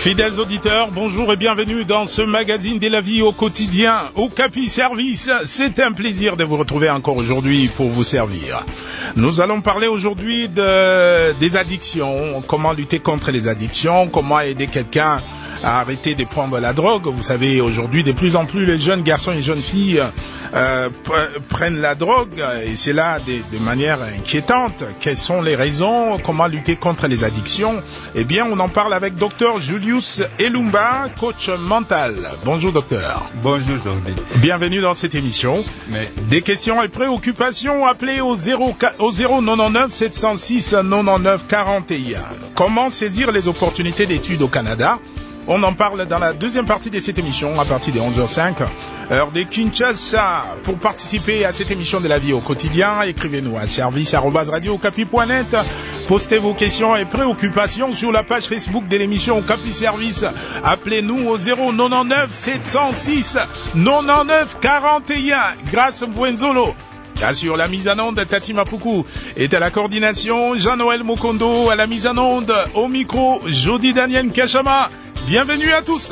Fidèles auditeurs, bonjour et bienvenue dans ce magazine de la vie au quotidien, au Capi Service. C'est un plaisir de vous retrouver encore aujourd'hui pour vous servir. Nous allons parler aujourd'hui des addictions, comment lutter contre les addictions, comment aider quelqu'un à arrêter de prendre la drogue. Vous savez, aujourd'hui, de plus en plus, les jeunes garçons et jeunes filles prennent la drogue, et c'est là de manière inquiétante. Quelles sont les raisons? Comment lutter contre les addictions? Eh bien, on en parle avec Dr Julius Elumba, coach mental. Bonjour, docteur. Bonjour, Jordi. Bienvenue dans cette émission. Des questions et préoccupations, appelez au 099 706 99 41. Comment saisir les opportunités d'études au Canada? On en parle dans la deuxième partie de cette émission à partir de 11h05, heure de Kinshasa. Pour participer à cette émission de la vie au quotidien, écrivez-nous à service@radiocapi.net. Postez vos questions et préoccupations sur la page Facebook de l'émission Capi Service. Appelez-nous au 099 706 99 41. Grâce Bwenzolo. Assure la mise en onde, Tati Mapuku est à la coordination, Jean-Noël Mokondo à la mise en onde, au micro, Jody Daniel Kachama. Bienvenue à tous.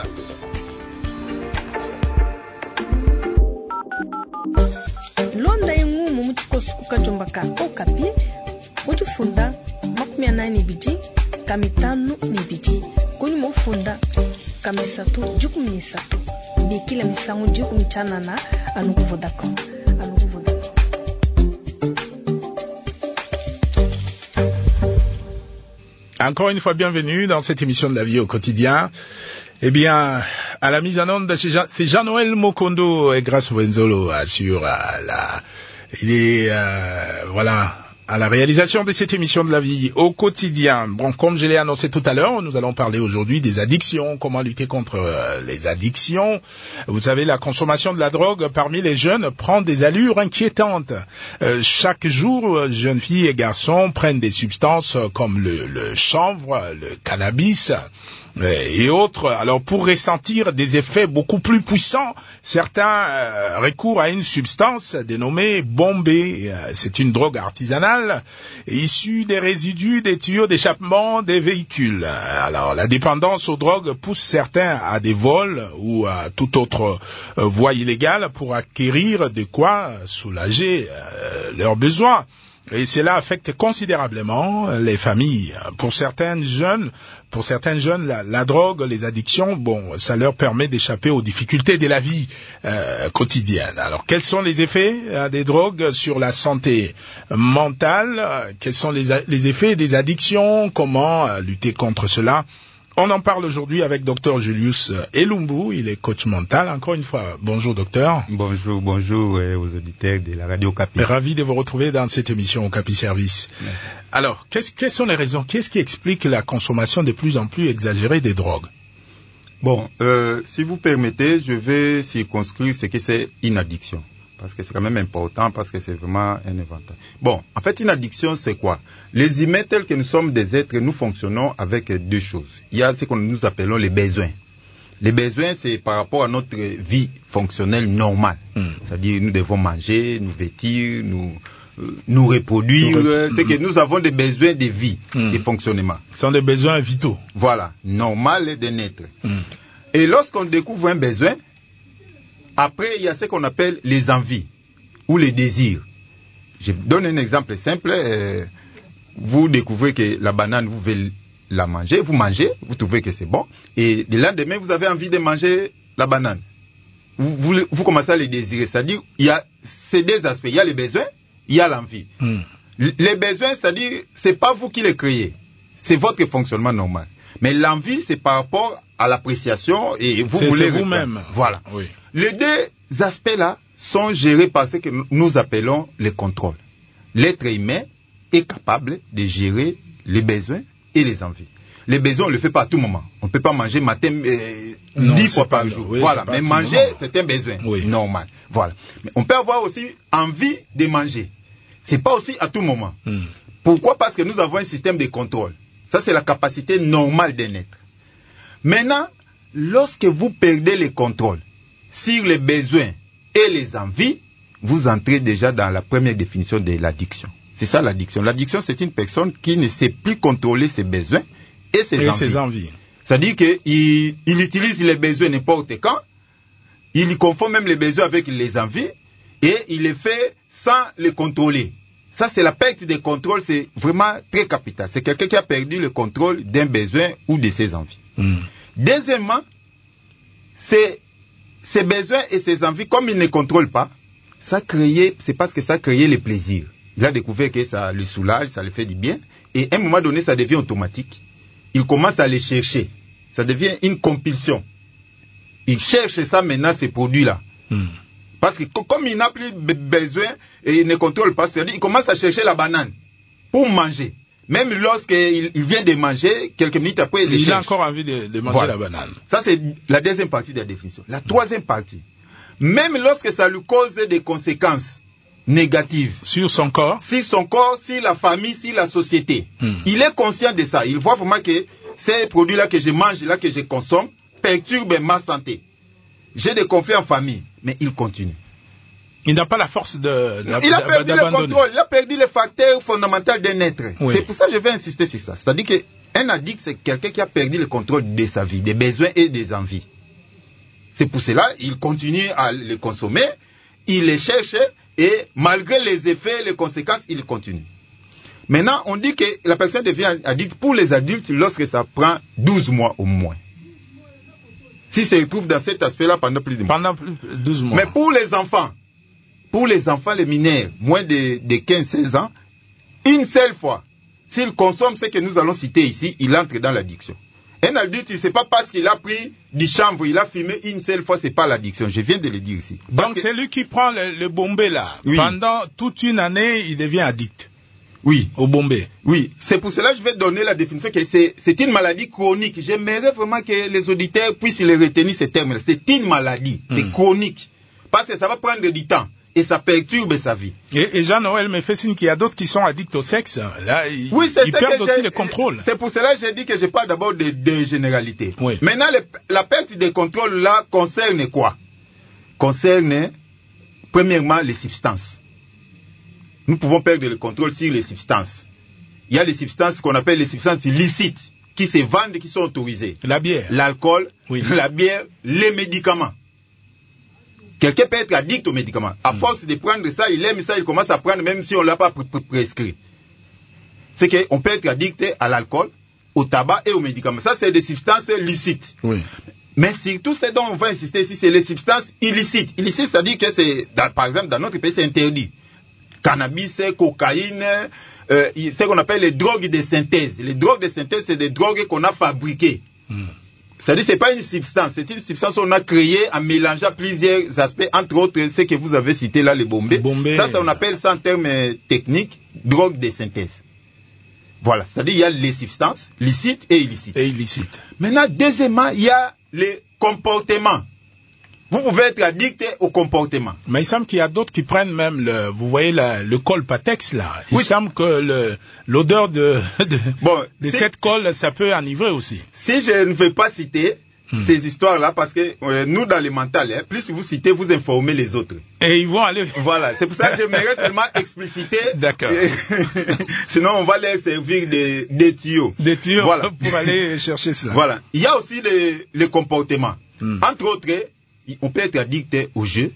Londa yengu mumuchiko sukuka jombaka okapi mutufunda 80 biji kamitano ni biji kuni mufunda kamisatu jukumisatu bikila misango jukumichana na anukuvodako. Encore une fois, bienvenue dans cette émission de la vie au quotidien. Eh bien, à la mise en onde, c'est Jean-Noël Mokondo et Grâce Wenzolo assure à la réalisation de cette émission de la vie au quotidien. Bon, comme je l'ai annoncé tout à l'heure, nous allons parler aujourd'hui des addictions, comment lutter contre les addictions. Vous savez, la consommation de la drogue parmi les jeunes prend des allures inquiétantes. Chaque jour, jeunes filles et garçons prennent des substances comme le chanvre, le cannabis et autres. Alors, pour ressentir des effets beaucoup plus puissants, certains recourent à une substance dénommée Bombay. C'est une drogue artisanale issue des résidus des tuyaux d'échappement des véhicules. Alors, la dépendance aux drogues pousse certains à des vols ou à toute autre voie illégale pour acquérir de quoi soulager leurs besoins. Et cela affecte considérablement les familles. Pour certains jeunes, la drogue, les addictions, ça leur permet d'échapper aux difficultés de la vie quotidienne. Alors, quels sont les effets des drogues sur la santé mentale? Quels sont les effets des addictions? Comment lutter contre cela? On en parle aujourd'hui avec Dr Julius Elumba, il est coach mental. Encore une fois, bonjour docteur. Bonjour aux auditeurs de la radio Capi. Ravi de vous retrouver dans cette émission au Capi Service. Merci. Alors, quelles sont les raisons? Qu'est-ce qui explique la consommation de plus en plus exagérée des drogues? Bon, si vous permettez, je vais circonscrire ce que c'est une addiction. Parce que c'est quand même important, parce que c'est vraiment un éventail. Bon, en fait, une addiction, c'est quoi? Les humains, tels que nous sommes des êtres, nous fonctionnons avec deux choses. Il y a ce que nous appelons les besoins. Les besoins, c'est par rapport à notre vie fonctionnelle normale. C'est-à-dire, nous devons manger, nous vêtir, nous reproduire. C'est que nous avons des besoins de vie, de fonctionnement. Ce sont des besoins vitaux. Voilà, normal d'un être. Et lorsqu'on découvre un besoin, après, il y a ce qu'on appelle les envies ou les désirs. Je donne un exemple simple. Vous découvrez que la banane, vous voulez la manger, vous mangez, vous trouvez que c'est bon. Et le lendemain, vous avez envie de manger la banane. Vous commencez à les désirer. C'est-à-dire, il y a ces deux aspects. Il y a les besoins, il y a l'envie. Les besoins, c'est-à-dire, c'est pas vous qui les créez. C'est votre fonctionnement normal. Mais l'envie, c'est par rapport à l'appréciation et vous voulez vous-même. Voilà. Oui. Les deux aspects-là sont gérés par ce que nous appelons le contrôle. L'être humain est capable de gérer les besoins et les envies. Les besoins, on ne le fait pas à tout moment. On ne peut pas manger matin 10 fois par jour. Oui, voilà. Mais manger, c'est un besoin normal. Voilà. Mais on peut avoir aussi envie de manger. C'est pas aussi à tout moment. Pourquoi? Parce que nous avons un système de contrôle. Ça, c'est la capacité normale d'un être. Maintenant, lorsque vous perdez le contrôle sur les besoins et les envies, vous entrez déjà dans la première définition de l'addiction. C'est ça l'addiction. L'addiction, c'est une personne qui ne sait plus contrôler ses besoins et ses envies. C'est-à-dire qu'il utilise les besoins n'importe quand, il confond même les besoins avec les envies, et il les fait sans les contrôler. Ça, c'est la perte de contrôle, c'est vraiment très capital. C'est quelqu'un qui a perdu le contrôle d'un besoin ou de ses envies. Deuxièmement, c'est ses besoins et ses envies, comme il ne contrôle pas, c'est parce que ça a créé le plaisir. Il a découvert que ça le soulage, ça le fait du bien, et à un moment donné, ça devient automatique. Il commence à les chercher. Ça devient une compulsion. Il cherche ça maintenant, ces produits-là. Parce que comme il n'a plus besoin et il ne contrôle pas, c'est-à-dire il commence à chercher la banane pour manger. Même lorsqu'il vient de manger, quelques minutes après, il a encore envie de manger la banane. Ça, c'est la deuxième partie de la définition. La troisième partie, même lorsque ça lui cause des conséquences négatives. Sur son corps, sur la famille, sur la société. Il est conscient de ça. Il voit vraiment que ces produits-là que je mange, là que je consomme, perturbent ma santé. J'ai des conflits en famille, mais il continue. Il n'a pas la force il a perdu le contrôle, il a perdu le facteur fondamental d'un être. Oui. C'est pour ça que je vais insister sur ça. C'est-à-dire qu'un addict, c'est quelqu'un qui a perdu le contrôle de sa vie, des besoins et des envies. C'est pour cela qu'il continue à les consommer, il les cherche et malgré les effets, les conséquences, il continue. Maintenant, on dit que la personne devient addict pour les adultes lorsque ça prend 12 mois au moins. Si se retrouve dans cet aspect-là pendant plus de mois. Pendant 12 mois. Mais pour les enfants, les mineurs, moins de 15-16 ans, une seule fois, s'il consomme ce que nous allons citer ici, il entre dans l'addiction. Un adulte, il ne sait pas parce qu'il a pris du chanvre, il a fumé une seule fois, c'est pas l'addiction. Je viens de le dire ici. Donc c'est lui qui prend le bombé là. Oui. Pendant toute une année, il devient addict. Oui. Au bombé. Oui. C'est pour cela que je vais donner la définition que c'est une maladie chronique. J'aimerais vraiment que les auditeurs puissent les retenir ces termes-là. C'est une maladie. C'est chronique. Parce que ça va prendre du temps. Et ça perturbe sa vie. Et Jean-Noël me fait signe qu'il y a d'autres qui sont addicts au sexe. Là, ils perdent aussi le contrôle. C'est pour cela que j'ai dit que je parle d'abord de généralité. Oui. Maintenant, la perte de contrôle là concerne quoi? Concerne, premièrement, les substances. Nous pouvons perdre le contrôle sur les substances. Il y a les substances qu'on appelle les substances illicites qui se vendent, qui sont autorisées. La bière. L'alcool, la bière, les médicaments. Quelqu'un peut être addict aux médicaments. À force de prendre ça, il aime ça, il commence à prendre même si on ne l'a pas prescrit. C'est qu'on peut être addict à l'alcool, au tabac et aux médicaments. Ça, c'est des substances licites. Oui. Mais surtout, ce dont on va insister ici, c'est les substances illicites. Illicite, c'est-à-dire que par exemple, dans notre pays, c'est interdit. Cannabis, cocaïne, ce qu'on appelle les drogues de synthèse. Les drogues de synthèse, c'est des drogues qu'on a fabriquées. C'est-à-dire, c'est pas une substance, c'est une substance qu'on a créée en mélangeant plusieurs aspects, entre autres, ce que vous avez cité là, les bombés. Ça, on appelle ça en termes techniques, drogue de synthèse. Voilà. C'est-à-dire, il y a les substances, licites et illicites. Maintenant, deuxièmement, il y a les comportements. Vous pouvez être addict au comportement. Mais il semble qu'il y a d'autres qui prennent même vous voyez le Colpatex là. Il semble que l'odeur de cette colle, ça peut enivrer aussi. Si je ne veux pas citer ces histoires-là, parce que nous dans le mental, plus vous citez, vous informez les autres. Et ils vont aller. Voilà, c'est pour ça que j'aimerais seulement expliciter. D'accord. Sinon, on va leur servir des tuyaux. Des tuyaux pour aller chercher cela. Voilà. Il y a aussi les comportements. Entre autres, on peut être addict aux jeux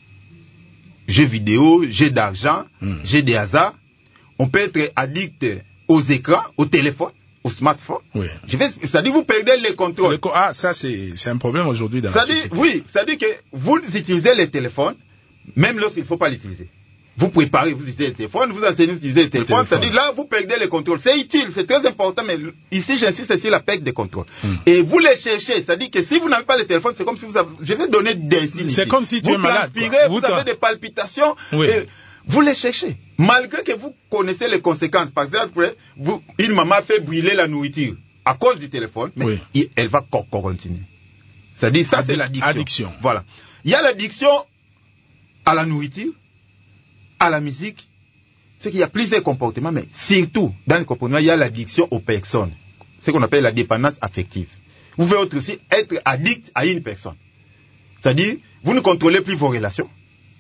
vidéo, jeux d'argent, jeux de hasard. On peut être addict aux écrans, au téléphone, au smartphone. Oui. C'est-à-dire vous perdez le contrôle. Ça c'est un problème aujourd'hui dans la société. Oui, c'est-à-dire que vous utilisez le téléphone, même lorsqu'il ne faut pas l'utiliser. Vous préparez, vous utilisez le téléphone, vous enseignez, vous utilisez le téléphone. C'est-à-dire là, vous perdez le contrôle. C'est utile, c'est très important, mais ici, j'insiste sur la perte de contrôle. Et vous les cherchez. C'est-à-dire que si vous n'avez pas le téléphone, c'est comme si vous avez... Je vais donner des signes. C'est comme si tu es malade. Vous transpirez, vous avez des palpitations. Oui. Et vous les cherchez. Malgré que vous connaissez les conséquences. Par exemple, une maman fait brûler la nourriture à cause du téléphone, mais elle va continuer. C'est-à-dire, ça, c'est l'addiction. Voilà. Il y a l'addiction à la nourriture, à la musique, c'est qu'il y a plusieurs comportements, mais surtout, dans les comportements, il y a l'addiction aux personnes. Ce qu'on appelle la dépendance affective. Vous pouvez aussi être addict à une personne. C'est-à-dire, vous ne contrôlez plus vos relations.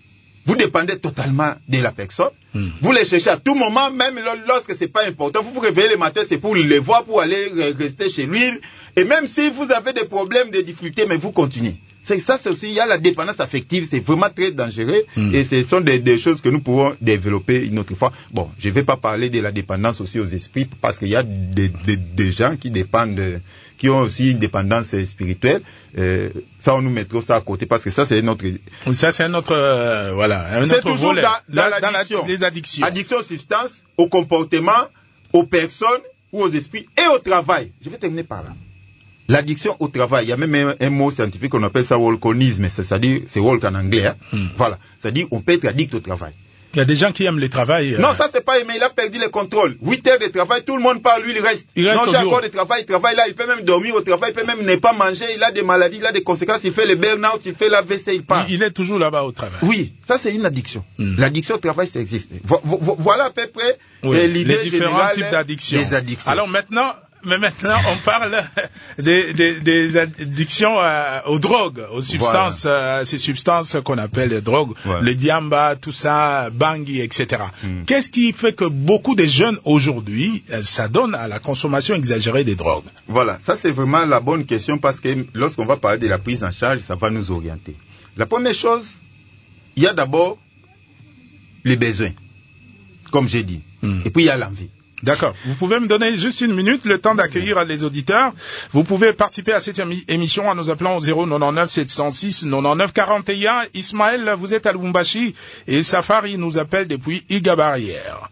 vous dépendez totalement de la personne. Vous les cherchez à tout moment, même lorsque c'est pas important. Vous vous réveillez le matin, c'est pour les voir, pour aller rester chez lui. Et même si vous avez des problèmes, des difficultés, mais vous continuez. C'est aussi, il y a la dépendance affective, c'est vraiment très dangereux. Et ce sont des choses que nous pouvons développer une autre fois. Bon, je vais pas parler de la dépendance aussi aux esprits, parce qu'il y a des gens qui dépendent, qui ont aussi une dépendance spirituelle. Ça, on nous mettra ça à côté, parce que ça, c'est notre... Ça, c'est un autre, voilà, un c'est autre toujours volet. dans l'addiction. Les addictions. Addiction aux substances, au comportement, aux personnes ou aux esprits et au travail. Je vais terminer par là. L'addiction au travail, il y a même un mot scientifique qu'on appelle ça walkonisme, c'est-à-dire, c'est walk en anglais, hein. Voilà. C'est-à-dire, on peut être addict au travail. Il y a des gens qui aiment le travail. Non, ça c'est pas aimé, il a perdu le contrôle. 8 heures de travail, tout le monde parle, lui il reste. Non, j'ai encore de travail, il travaille là, il peut même dormir au travail, il peut même ne pas manger, il a des maladies, il a des conséquences, il fait le burn-out, il fait la WC, il part. Il est toujours là-bas au travail. Oui, ça c'est une addiction. L'addiction au travail, ça existe. Voilà à peu près l'idée les différents générale types d'addictions. des addictions. Alors maintenant, on parle des addictions aux drogues, aux substances, ces substances qu'on appelle les drogues, les diamba, tout ça, bangui, etc. Qu'est-ce qui fait que beaucoup de jeunes aujourd'hui s'adonnent à la consommation exagérée des drogues? Voilà, ça c'est vraiment la bonne question, parce que lorsqu'on va parler de la prise en charge, ça va nous orienter. La première chose, il y a d'abord les besoins, comme j'ai dit, et puis il y a l'envie. D'accord. Vous pouvez me donner juste une minute, le temps d'accueillir les auditeurs. Vous pouvez participer à cette émission en nous appelant au 099 706 99 41. Ismaël, vous êtes à Lubumbashi et Safari nous appelle depuis Igabarière.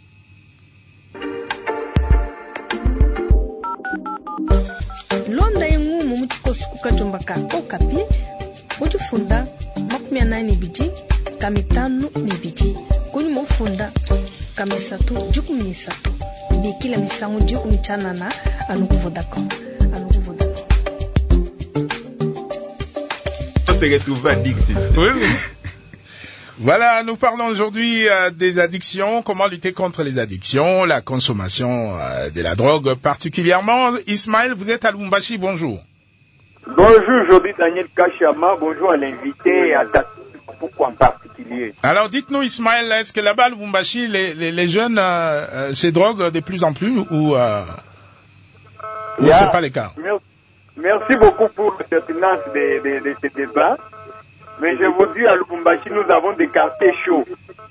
Londa yengumu muchikosukuka jombaka okapi mutufunda 80 kamitano nibiji kuni mufunda kamisatu 13 bikila misango 19 anukuvodako. On se retrouve addict. Oui. Voilà, nous parlons aujourd'hui des addictions, comment lutter contre les addictions, la consommation de la drogue particulièrement. Ismaël, vous êtes à Lubumbashi, bonjour. Bonjour, aujourd'hui Daniel Kachama, bonjour à l'invité et à ta pourquoi en particulier. Alors dites-nous Ismaël, est-ce que là-bas à Lubumbashi, les jeunes se droguent de plus en plus ou c'est pas le cas? Merci beaucoup pour la pertinence de ce débat. Mais je vous dis, à Lubumbashi, nous avons des quartiers chauds.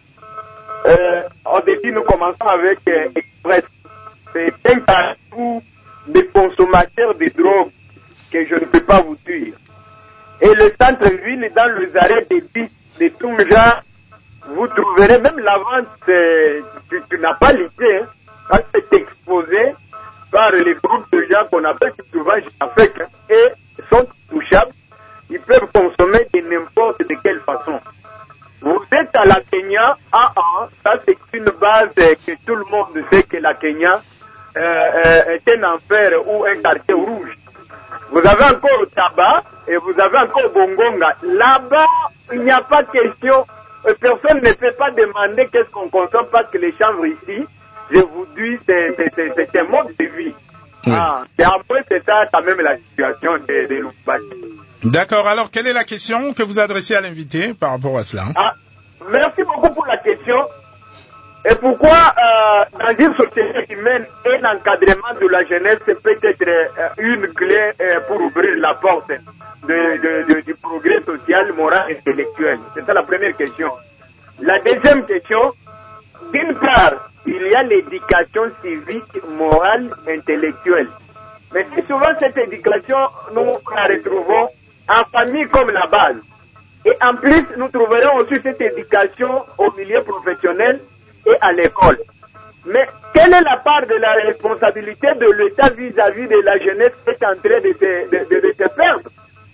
Au début, nous commençons avec Express. C'est un quartier des consommateurs de drogue que je ne peux pas vous dire. Et le centre-ville, dans les arrêts de bus de tout genre, vous trouverez même la vente, tu n'as pas l'idée, hein, quand c'est exposé par les groupes de gens qu'on appelle souvent Jafek, et sont touchables. Ils peuvent consommer de n'importe de quelle façon. Vous êtes à la Kenya, ça c'est une base que tout le monde sait que la Kenya est un enfer ou un quartier rouge. Vous avez encore tabac et vous avez encore Bongonga. Là-bas, il n'y a pas de question. Personne ne peut pas demander qu'est-ce qu'on consomme parce que les chambres ici, je vous dis, c'est un mode de vie. Oui. Et après, c'est ça quand même la situation de Lubumbashi. D'accord. Alors, quelle est la question que vous adressez à l'invité par rapport à cela? Merci beaucoup pour la question. Et pourquoi, dans une société humaine, un encadrement de la jeunesse peut être une clé pour ouvrir la porte du progrès social, moral et intellectuel? C'est ça la première question. La deuxième question, d'une part, il y a l'éducation civique, morale, intellectuelle. Mais souvent, cette éducation, nous la retrouvons en famille comme la base. Et en plus, nous trouverons aussi cette éducation au milieu professionnel et à l'école. Mais quelle est la part de la responsabilité de l'État vis-à-vis de la jeunesse qui est en train de se perdre?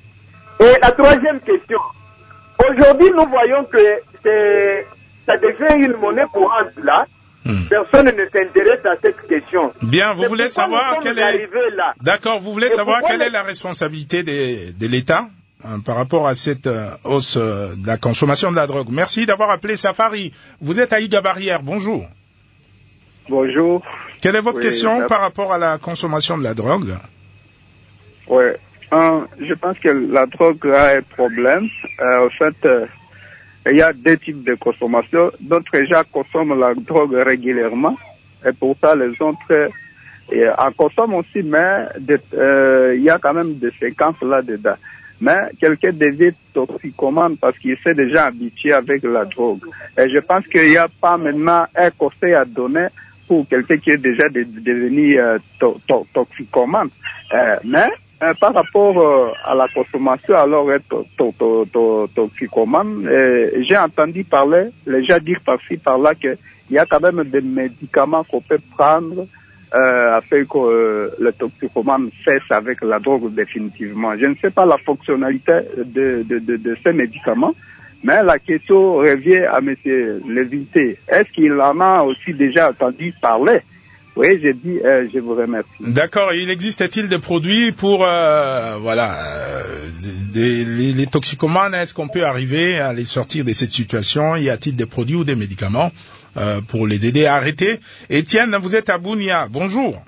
Et la troisième question. Aujourd'hui, nous voyons que ça devient une monnaie courante là. Personne ne s'intéresse à cette question. Bien, vous voulez savoir quelle est... D'accord, vous voulez savoir quelle est la responsabilité de l'État par rapport à cette hausse de la consommation de la drogue. Merci d'avoir appelé Safari. Vous êtes à Igabarière, bonjour. Bonjour. Quelle est votre question par rapport à la consommation de la drogue? Oui, je pense que la drogue a un problème. En fait, il y a deux types de consommation. D'autres gens consomment la drogue régulièrement et pour ça les autres en consomment aussi, mais il y a quand même des séquences là-dedans. Mais quelqu'un devient toxicomane parce qu'il s'est déjà habitué avec la drogue. Et je pense qu'il n'y a pas maintenant un conseil à donner pour quelqu'un qui est déjà devenu toxicomane. Mais par rapport à la consommation, alors toxicomane, j'ai entendu parler, les gens dire par-ci, par-là, qu'il y a quand même des médicaments qu'on peut prendre afin que le toxicomane cesse avec la drogue définitivement. Je ne sais pas la fonctionnalité de ces médicaments, mais la question revient à M. Lévité. Est-ce qu'il en a aussi déjà entendu parler? Oui, j'ai dit, je vous remercie. D'accord. Il existe-t-il des produits pour, les toxicomanes? Est-ce qu'on peut arriver à les sortir de cette situation? Y a-t-il des produits ou des médicaments pour les aider à arrêter? Étienne, vous êtes à Bunia. Bonjour.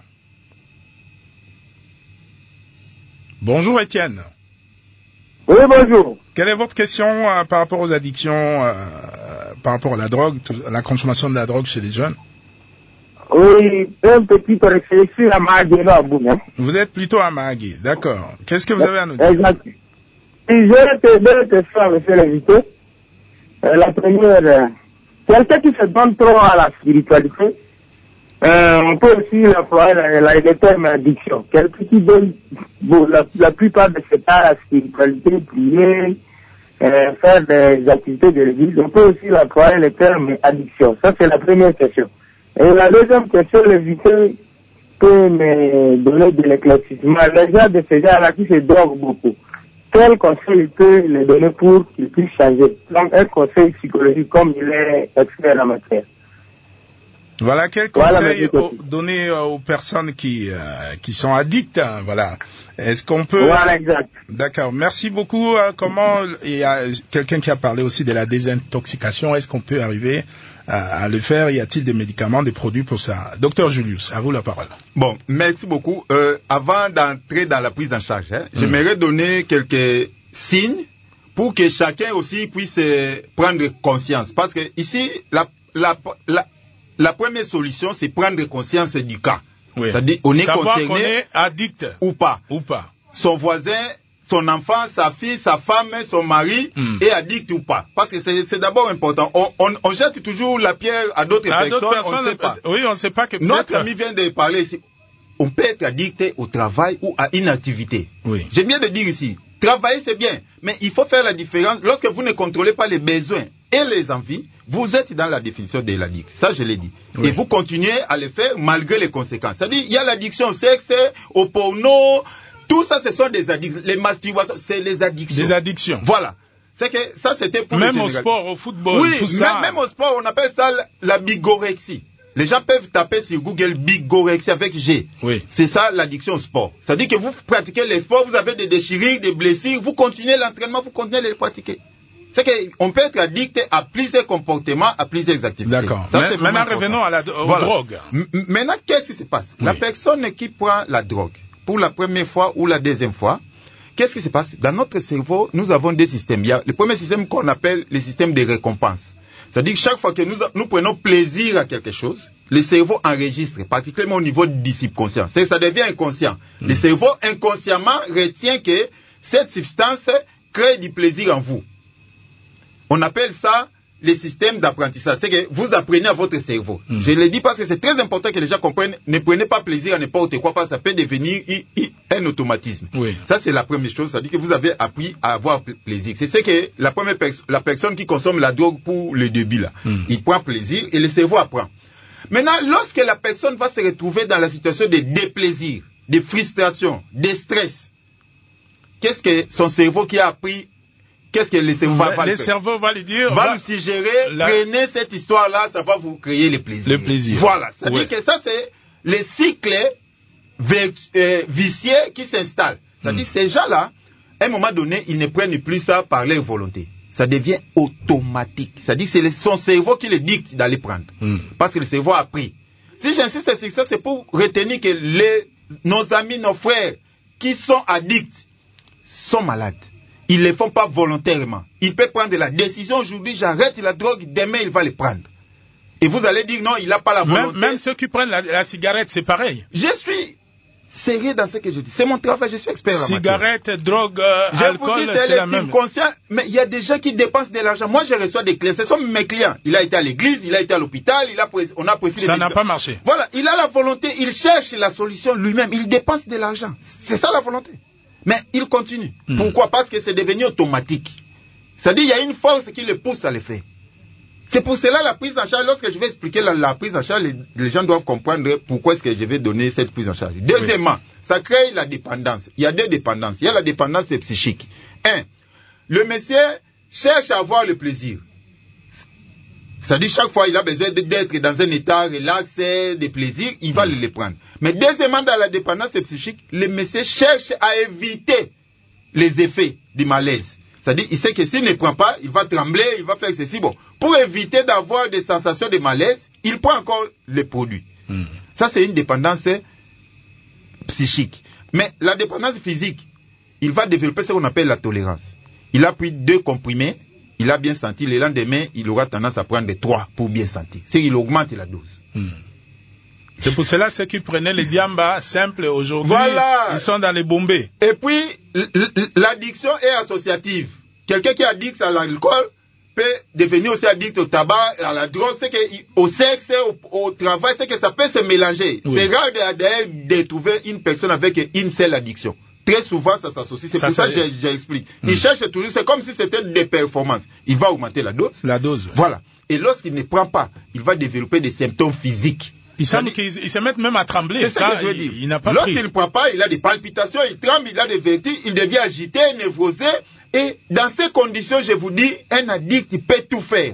Bonjour, Étienne. Oui, bonjour. Quelle est votre question par rapport aux addictions, par rapport à la drogue, la consommation de la drogue chez les jeunes? Oui, un petit peu réfléchi à Mahagé, là, à Bunia. Vous êtes plutôt à Mahagé, d'accord. Qu'est-ce que vous avez à nous dire? Exact. Et j'ai deux questions, monsieur l'invité. La première, quelqu'un qui se donne trop à la spiritualité, on peut aussi employer le terme addiction. Quelqu'un qui donne la plupart de ses temps à la spiritualité, prier, faire des activités de l'église, on peut aussi employer le terme addiction. Ça, c'est la première question. Et la deuxième question, l'invité peut me donner de l'éclaircissement. Les gens de ces gens-là qui se droguent beaucoup, quel conseil il peut les donner pour qu'ils puissent changer? Donc, un conseil psychologique comme il est expert en matière. Voilà, quel conseil donner aux personnes qui sont addictes, hein, voilà. Est-ce qu'on peut... Voilà, exact. D'accord, merci beaucoup. Comment, il y a quelqu'un qui a parlé aussi de la désintoxication, est-ce qu'on peut arriver à le faire? Y a-t-il des médicaments, des produits pour ça? Docteur Julius, à vous la parole. Bon, merci beaucoup. Avant d'entrer dans la prise en charge, j'aimerais donner quelques signes pour que chacun aussi puisse prendre conscience. Parce que ici, la première solution, c'est prendre conscience du cas. Oui. C'est-à-dire, on est concerné qu'on est addict ou pas. Son voisin, son enfant, sa fille, sa femme, son mari est addict ou pas. Parce que c'est d'abord important. On jette toujours la pierre à d'autres personnes, on ne sait pas. Oui, on ne sait pas que notre ami vient de parler ici. On peut être addict au travail ou à une activité. Oui. J'aime bien de dire ici, travailler c'est bien, mais il faut faire la différence. Lorsque vous ne contrôlez pas les besoins et les envies, vous êtes dans la définition de l'addict. Ça, je l'ai dit. Oui. Et vous continuez à le faire malgré les conséquences. C'est-à-dire, il y a l'addiction au sexe, au porno, tout ça, ce sont des addictions. Les masturbations, c'est les addictions. Des addictions. Voilà. C'est que ça, c'était pour même au sport, au football, oui, tout ça. Même au sport, on appelle ça la bigorexie. Les gens peuvent taper sur Google bigorexie avec G. Oui. C'est ça l'addiction au sport. C'est-à-dire que vous pratiquez les sports, vous avez des déchirures, des blessures, vous continuez l'entraînement, vous continuez à les pratiquer. C'est qu'on peut être addict à plusieurs comportements, à plusieurs activités. D'accord. Maintenant, revenons à aux drogues. Maintenant, qu'est-ce qui se passe? Oui. La personne qui prend la drogue pour la première fois ou la deuxième fois, qu'est-ce qui se passe? Dans notre cerveau, nous avons des systèmes. Il y a le premier système qu'on appelle le système de récompense. C'est-à-dire que chaque fois que nous prenons plaisir à quelque chose, le cerveau enregistre, particulièrement au niveau du subconscient. Ça devient inconscient. Le cerveau inconsciemment retient que cette substance crée du plaisir en vous. On appelle ça le système d'apprentissage. C'est que vous apprenez à votre cerveau. Je le dis parce que c'est très important que les gens comprennent. Ne prenez pas plaisir à n'importe quoi parce que ça peut devenir un automatisme. Oui. Ça, c'est la première chose. C'est-à-dire que vous avez appris à avoir plaisir. C'est ce que la personne qui consomme la drogue pour le début, là. Il prend plaisir et le cerveau apprend. Maintenant, lorsque la personne va se retrouver dans la situation de déplaisir, de frustration, de stress, qu'est-ce que son cerveau qui a appris? Qu'est-ce que le cerveau va faire? Le cerveau va lui dire... Va lui suggérer, prenez cette histoire-là, ça va vous créer le plaisir. Le plaisir. Voilà. C'est-à-dire que ça, c'est le cycle vicieux qui s'installe. C'est-à-dire que ces gens-là, à un moment donné, ils ne prennent plus ça par leur volonté. Ça devient automatique. C'est-à-dire que c'est son cerveau qui le dicte d'aller prendre. Parce que le cerveau a appris. Si j'insiste sur ça, c'est pour retenir que nos amis, nos frères qui sont addicts sont malades. Ils ne le font pas volontairement. Il peut prendre la décision aujourd'hui, j'arrête la drogue, demain il va le prendre. Et vous allez dire non, il n'a pas la volonté. Même ceux qui prennent la cigarette, c'est pareil. Je suis sérieux dans ce que je dis. C'est mon travail, je suis expert en matière. Cigarette, drogue, alcool, c'est la même. Mais il y a des gens qui dépensent de l'argent. Moi, je reçois des clients. Ce sont mes clients. Il a été à l'église, il a été à l'hôpital, on a précisé. Ça n'a pas marché. Voilà, il a la volonté, il cherche la solution lui-même. Il dépense de l'argent. C'est ça la volonté. Mais il continue. Pourquoi? Parce que c'est devenu automatique. C'est-à-dire, il y a une force qui le pousse à le faire. C'est pour cela la prise en charge, lorsque je vais expliquer la prise en charge, les gens doivent comprendre pourquoi est-ce que je vais donner cette prise en charge. Deuxièmement, ça crée la dépendance. Il y a deux dépendances. Il y a la dépendance psychique. Le monsieur cherche à avoir le plaisir. C'est-à-dire, chaque fois il a besoin d'être dans un état relax, de plaisir, il va le prendre. Mais deuxièmement, dans la dépendance psychique, le monsieur cherche à éviter les effets du malaise. C'est-à-dire, il sait que s'il ne prend pas, il va trembler, il va faire ceci. Bon, pour éviter d'avoir des sensations de malaise, il prend encore les produits. Ça, c'est une dépendance psychique. Mais la dépendance physique, il va développer ce qu'on appelle la tolérance. Il a pris 2 comprimés, il a bien senti, le lendemain, il aura tendance à prendre 3 pour bien sentir. C'est qu'il augmente la dose. C'est pour cela ceux qui prenaient les diamba simples aujourd'hui, ils sont dans les bombés. Et puis, l'addiction est associative. Quelqu'un qui est addict à l'alcool peut devenir aussi addict au tabac, à la drogue, c'est que au sexe, au travail, c'est que ça peut se mélanger. Oui. C'est rare de trouver une personne avec une seule addiction. Très souvent, ça s'associe. C'est pour ça que j'explique. Il cherche toujours, c'est comme si c'était des performances. Il va augmenter la dose. La dose. Voilà. Et lorsqu'il ne prend pas, il va développer des symptômes physiques. Il semble qu'ils se mettent même à trembler. C'est ça que je veux dire. Il n'a pas lorsqu'il ne prend pas, il a des palpitations, il tremble, il a des vertiges, il devient agité, névrosé. Et dans ces conditions, je vous dis, un addict, il peut tout faire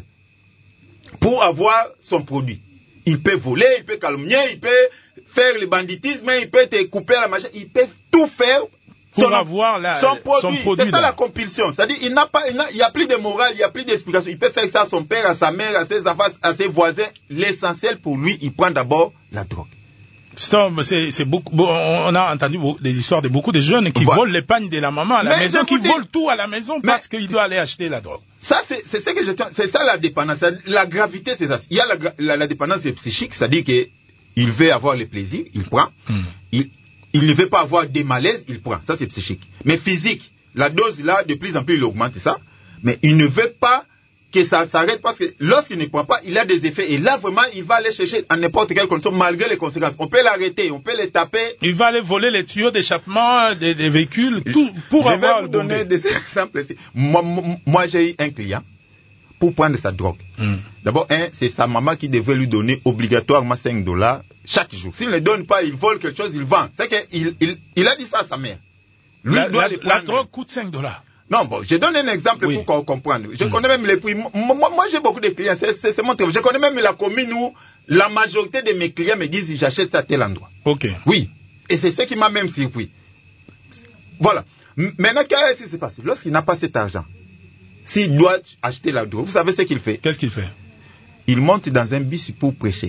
pour avoir son produit. Il peut voler, il peut calomnier, il peut faire le banditisme, il peut te couper la machine, il peut tout faire pour avoir son produit. C'est ça la compulsion. C'est-à-dire, il n'y a plus de morale, il n'y a plus d'explication. Il peut faire ça à son père, à sa mère, à ses enfants, à ses voisins. L'essentiel pour lui, il prend d'abord la drogue. C'est beaucoup. On a entendu des histoires de beaucoup de jeunes qui volent l'épargne de la maman à la maison, qui volent tout à la maison parce qu'il doit aller acheter la drogue. Ça, c'est ça la dépendance. La gravité, c'est ça. Il y a la dépendance psychique, c'est-à-dire que il veut avoir le plaisir, il prend. Il ne veut pas avoir des malaises, il prend. Ça, c'est psychique. Mais physique, la dose, là, de plus en plus, il augmente, ça. Mais il ne veut pas que ça s'arrête parce que lorsqu'il ne prend pas, il a des effets. Et là, vraiment, il va aller chercher en n'importe quelle condition, malgré les conséquences. On peut l'arrêter, on peut le taper. Il va aller voler les tuyaux d'échappement des véhicules, tout pour avoir... Je vais vous donner des exemples. Moi, j'ai eu un client pour prendre sa drogue. D'abord, c'est sa maman qui devait lui donner obligatoirement $5 chaque jour. S'il ne donne pas, il vole quelque chose, il vend. C'est qu'il a dit ça à sa mère. Lui, la drogue coûte $5. Non, bon, je donne un exemple pour qu'on comprenne. Je connais même les prix. Moi, j'ai beaucoup de clients. C'est mon travail. Je connais même la commune où la majorité de mes clients me disent j'achète ça à tel endroit. Ok. Oui. Et c'est ce qui m'a même surpris. Voilà. Maintenant, qu'est-ce qui se passe? Lorsqu'il n'a pas cet argent, s'il doit acheter la drogue, vous savez ce qu'il fait? Qu'est-ce qu'il fait? Il monte dans un bus pour prêcher.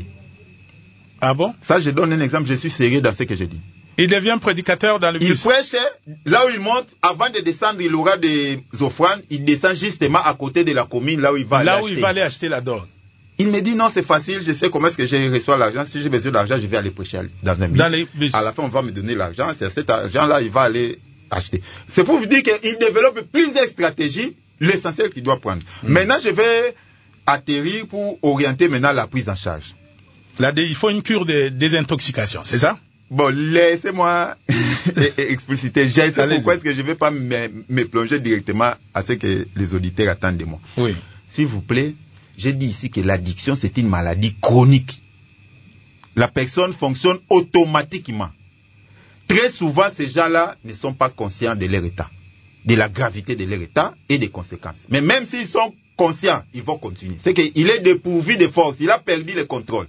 Ah bon? Ça, je donne un exemple. Je suis sérieux dans ce que je dis. Il devient prédicateur dans le bus. Il prêche, là où il monte, avant de descendre, il aura des offrandes, il descend justement à côté de la commune, là où il va aller acheter la drogue. Il me dit non, c'est facile, je sais comment est-ce que je reçois l'argent. Si j'ai besoin d'argent, je vais aller prêcher dans un bus. Dans les bus. À la fin, on va me donner l'argent, c'est cet argent-là, il va aller acheter. C'est pour vous dire qu'il développe plusieurs stratégies, l'essentiel qu'il doit prendre. Maintenant, je vais atterrir pour orienter maintenant la prise en charge. Là, il faut une cure de désintoxication, c'est ça? Bon, laissez-moi expliciter. Je sais pourquoi est-ce que je ne vais pas me plonger directement à ce que les auditeurs attendent de moi. Oui. S'il vous plaît, j'ai dit ici que l'addiction, c'est une maladie chronique. La personne fonctionne automatiquement. Très souvent, ces gens-là ne sont pas conscients de leur état, de la gravité de leur état et des conséquences. Mais même s'ils sont conscients, ils vont continuer. C'est qu'il est dépourvu de force, il a perdu le contrôle.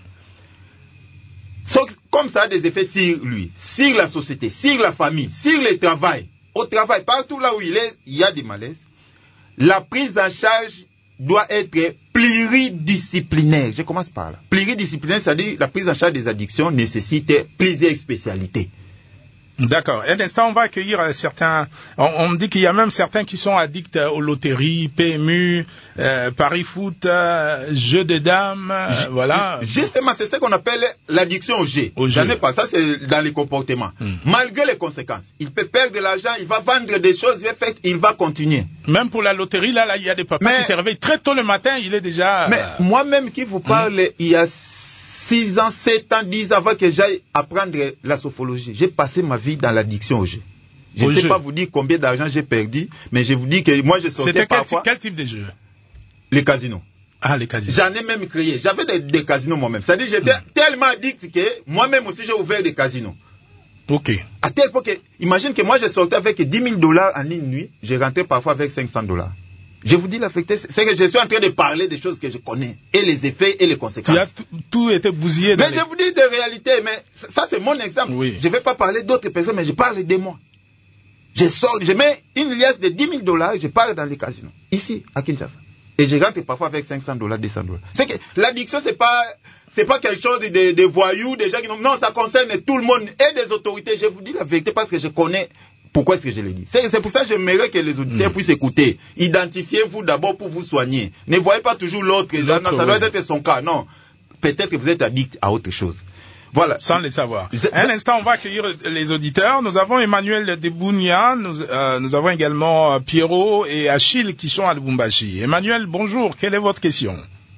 Comme ça a des effets sur lui, sur la société, sur la famille, sur le travail. Au travail, partout là où il est, il y a des malaises. La prise en charge doit être pluridisciplinaire. Je commence par là. Pluridisciplinaire, c'est-à-dire la prise en charge des addictions nécessite plusieurs spécialités. D'accord. Un instant, on va accueillir certains. On me dit qu'il y a même certains qui sont addicts aux loteries, PMU, paris foot, jeux de dames, voilà. Justement, c'est ce qu'on appelle l'addiction au jeu. J'en ai pas. Ça, c'est dans les comportements. Malgré les conséquences, il peut perdre de l'argent, il va vendre des choses, il va continuer. Même pour la loterie, là, il y a des papas qui se réveillent très tôt le matin, il est déjà. Mais moi-même qui vous parle, il y a 6 ans, 7 ans, 10 ans avant que j'aille apprendre la sophologie. J'ai passé ma vie dans l'addiction au jeu. Je ne sais pas vous dire combien d'argent j'ai perdu, mais je vous dis que moi je sortais parfois... Quel type de jeu? Les casinos. Ah, les casinos. J'en ai même créé. J'avais des casinos moi-même. C'est-à-dire j'étais tellement addict que moi-même aussi j'ai ouvert des casinos. Ok. À tel point que, imagine que moi je sortais avec $10 000 en une nuit, je rentrais parfois avec $500. Je vous dis la vérité, c'est que je suis en train de parler des choses que je connais, et les effets et les conséquences. Tu as tout été bousillé. Mais je vous dis de réalité, mais ça c'est mon exemple. Oui. Je ne vais pas parler d'autres personnes, mais je parle de moi. Je mets une liasse de $10 000, je pars dans les casinos, ici, à Kinshasa. Et je rentre parfois avec $500, $200. C'est que l'addiction, c'est pas quelque chose de voyous, des gens qui non, ça concerne tout le monde et des autorités. Je vous dis la vérité parce que je connais. Pourquoi est-ce que je l'ai dit? C'est pour ça que j'aimerais que les auditeurs puissent écouter. Identifiez-vous d'abord pour vous soigner. Ne voyez pas toujours l'autre. Ça doit être son cas. Non. Peut-être que vous êtes addict à autre chose. Voilà. Sans le savoir. Un instant, on va accueillir les auditeurs. Nous avons Emmanuel Debounia. Nous avons également Pierrot et Achille qui sont à Lubumbashi. Emmanuel, bonjour. Quelle est votre question?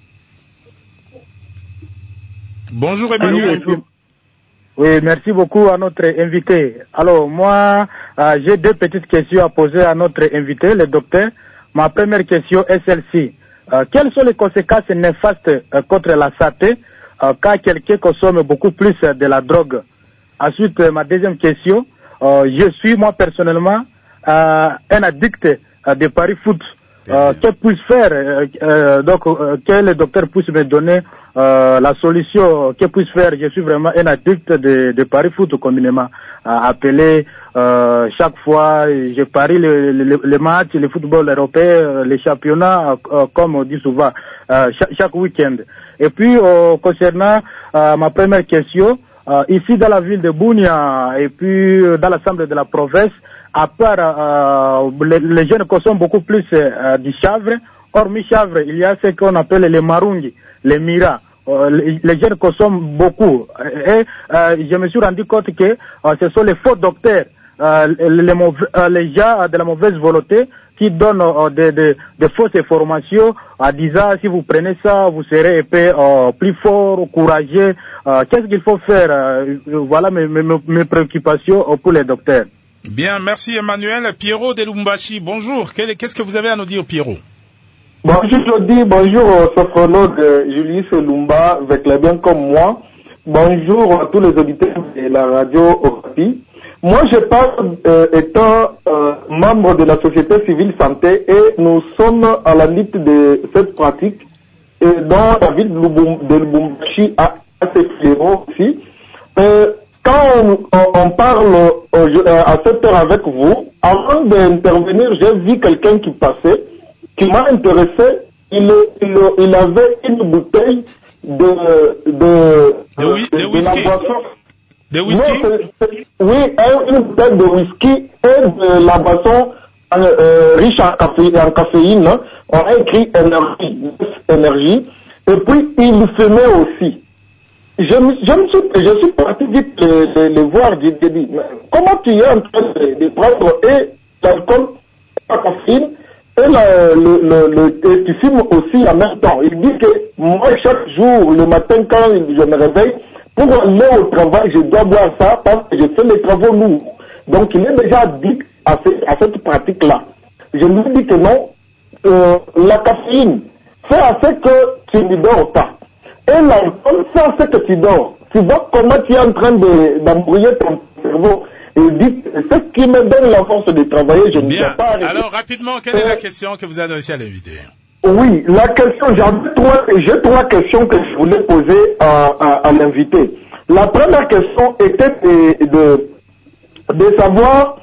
Bonjour Emmanuel. Oui, merci beaucoup à notre invité. Alors, moi, j'ai 2 petites questions à poser à notre invité, le docteur. Ma première question est celle-ci. Quelles sont les conséquences néfastes contre la santé quand quelqu'un consomme beaucoup plus de la drogue? Ensuite, ma deuxième question, je suis moi personnellement un addict de paris foot. Que puis-je faire que le docteur puisse me donner la solution, que puis-je faire? Je suis vraiment un addict de paris foot communément appelé. Chaque fois, je parie les matchs, le football européen, les championnats, comme on dit souvent, chaque week-end. Et puis, concernant ma première question, ici dans la ville de Bunia et puis dans l'Assemblée de la province, à part les jeunes consomment beaucoup plus du chanvre. Hormis chanvre, il y a ce qu'on appelle les marungi, les miras. Les jeunes consomment beaucoup. Et je me suis rendu compte que ce sont les faux docteurs, les gens de la mauvaise volonté qui donnent des fausses informations en disant si vous prenez ça, vous serez plus fort, courageux. Qu'est-ce qu'il faut faire? Voilà mes préoccupations pour les docteurs. Bien, merci Emmanuel. Pierrot de Lubumbashi, bonjour. Qu'est-ce que vous avez à nous dire, Pierrot? Bonjour Jody, bonjour au sophrologue Julius Lumba, avec les biens comme moi. Bonjour à tous les auditeurs de la radio Okapi. Moi, je parle étant membre de la société civile santé et nous sommes à la limite de cette pratique dans la ville de Lubumbashi à ces fléaux aussi. Quand on parle à cette heure avec vous, avant d'intervenir, j'ai vu quelqu'un qui passait, qui m'a intéressé. Il avait une bouteille de whisky. De whisky? Oui, une bouteille de whisky et de la boisson riche en caféine. On a écrit énergie. Et puis, il fumait aussi. Je suis parti vite les voir, j'ai dit, comment tu es en train de prendre et l'alcool, la caféine, et tu fumes aussi en même temps. Il dit que moi, chaque jour, le matin, quand je me réveille, pour aller au travail, je dois boire ça parce que je fais les travaux lourds. Donc, il est déjà addict à cette pratique-là. Je lui dis que non, la caféine fait à ce que tu ne dors pas. Et l'alcool, c'est à ce que tu dors. Tu vois comment tu es en train d'embrouiller ton cerveau. Il dit, c'est ce qui me donne la force de travailler, je ne sais pas. Alors, rapidement, quelle est la question que vous adressez à l'invité? Oui, la question, j'ai 3 questions que je voulais poser à l'invité. La première question était de savoir,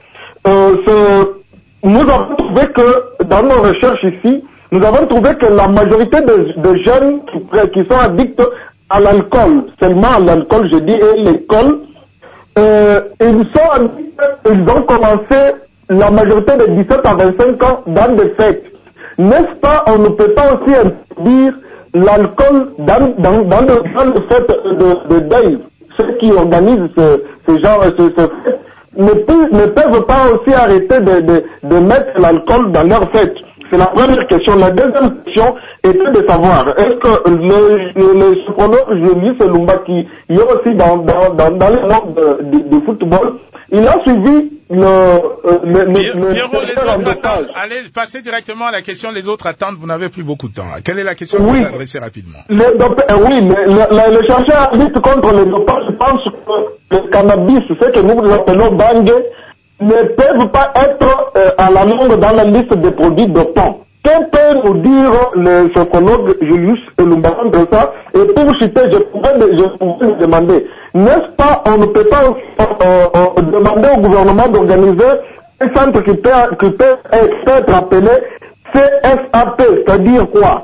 nous avons trouvé que, dans nos recherches ici, nous avons trouvé que la majorité de jeunes qui sont addicts à l'alcool, seulement à l'alcool, je dis, et l'école, ils ont commencé la majorité de 17 à 25 ans dans des fêtes. N'est-ce pas, on ne peut pas aussi interdire l'alcool dans le fait de deuil. Ceux qui organisent ce fête ne peuvent pas aussi arrêter de mettre l'alcool dans leurs fêtes. C'est la première question. La deuxième question était de savoir, est-ce que le sophrologue Julius Lumba, qui est aussi dans le monde du football, il a suivi Pierrot, les autres attendent. Allez, passez directement à la question. Les autres attendent. Vous n'avez plus beaucoup de temps. Quelle est la question que vous adressez rapidement? Oui, le chercheur lutte contre le dopage. Je pense que le cannabis, ce que nous appelons bang, ne peuvent pas être à la longue dans la liste des produits dopants. Que peut nous dire le sophrologue Julius Lumba de ça? Et pour citer, je pourrais lui demander, n'est-ce pas, on ne peut pas demander au gouvernement d'organiser un centre qui peut être appelé CSAP, c'est-à-dire quoi?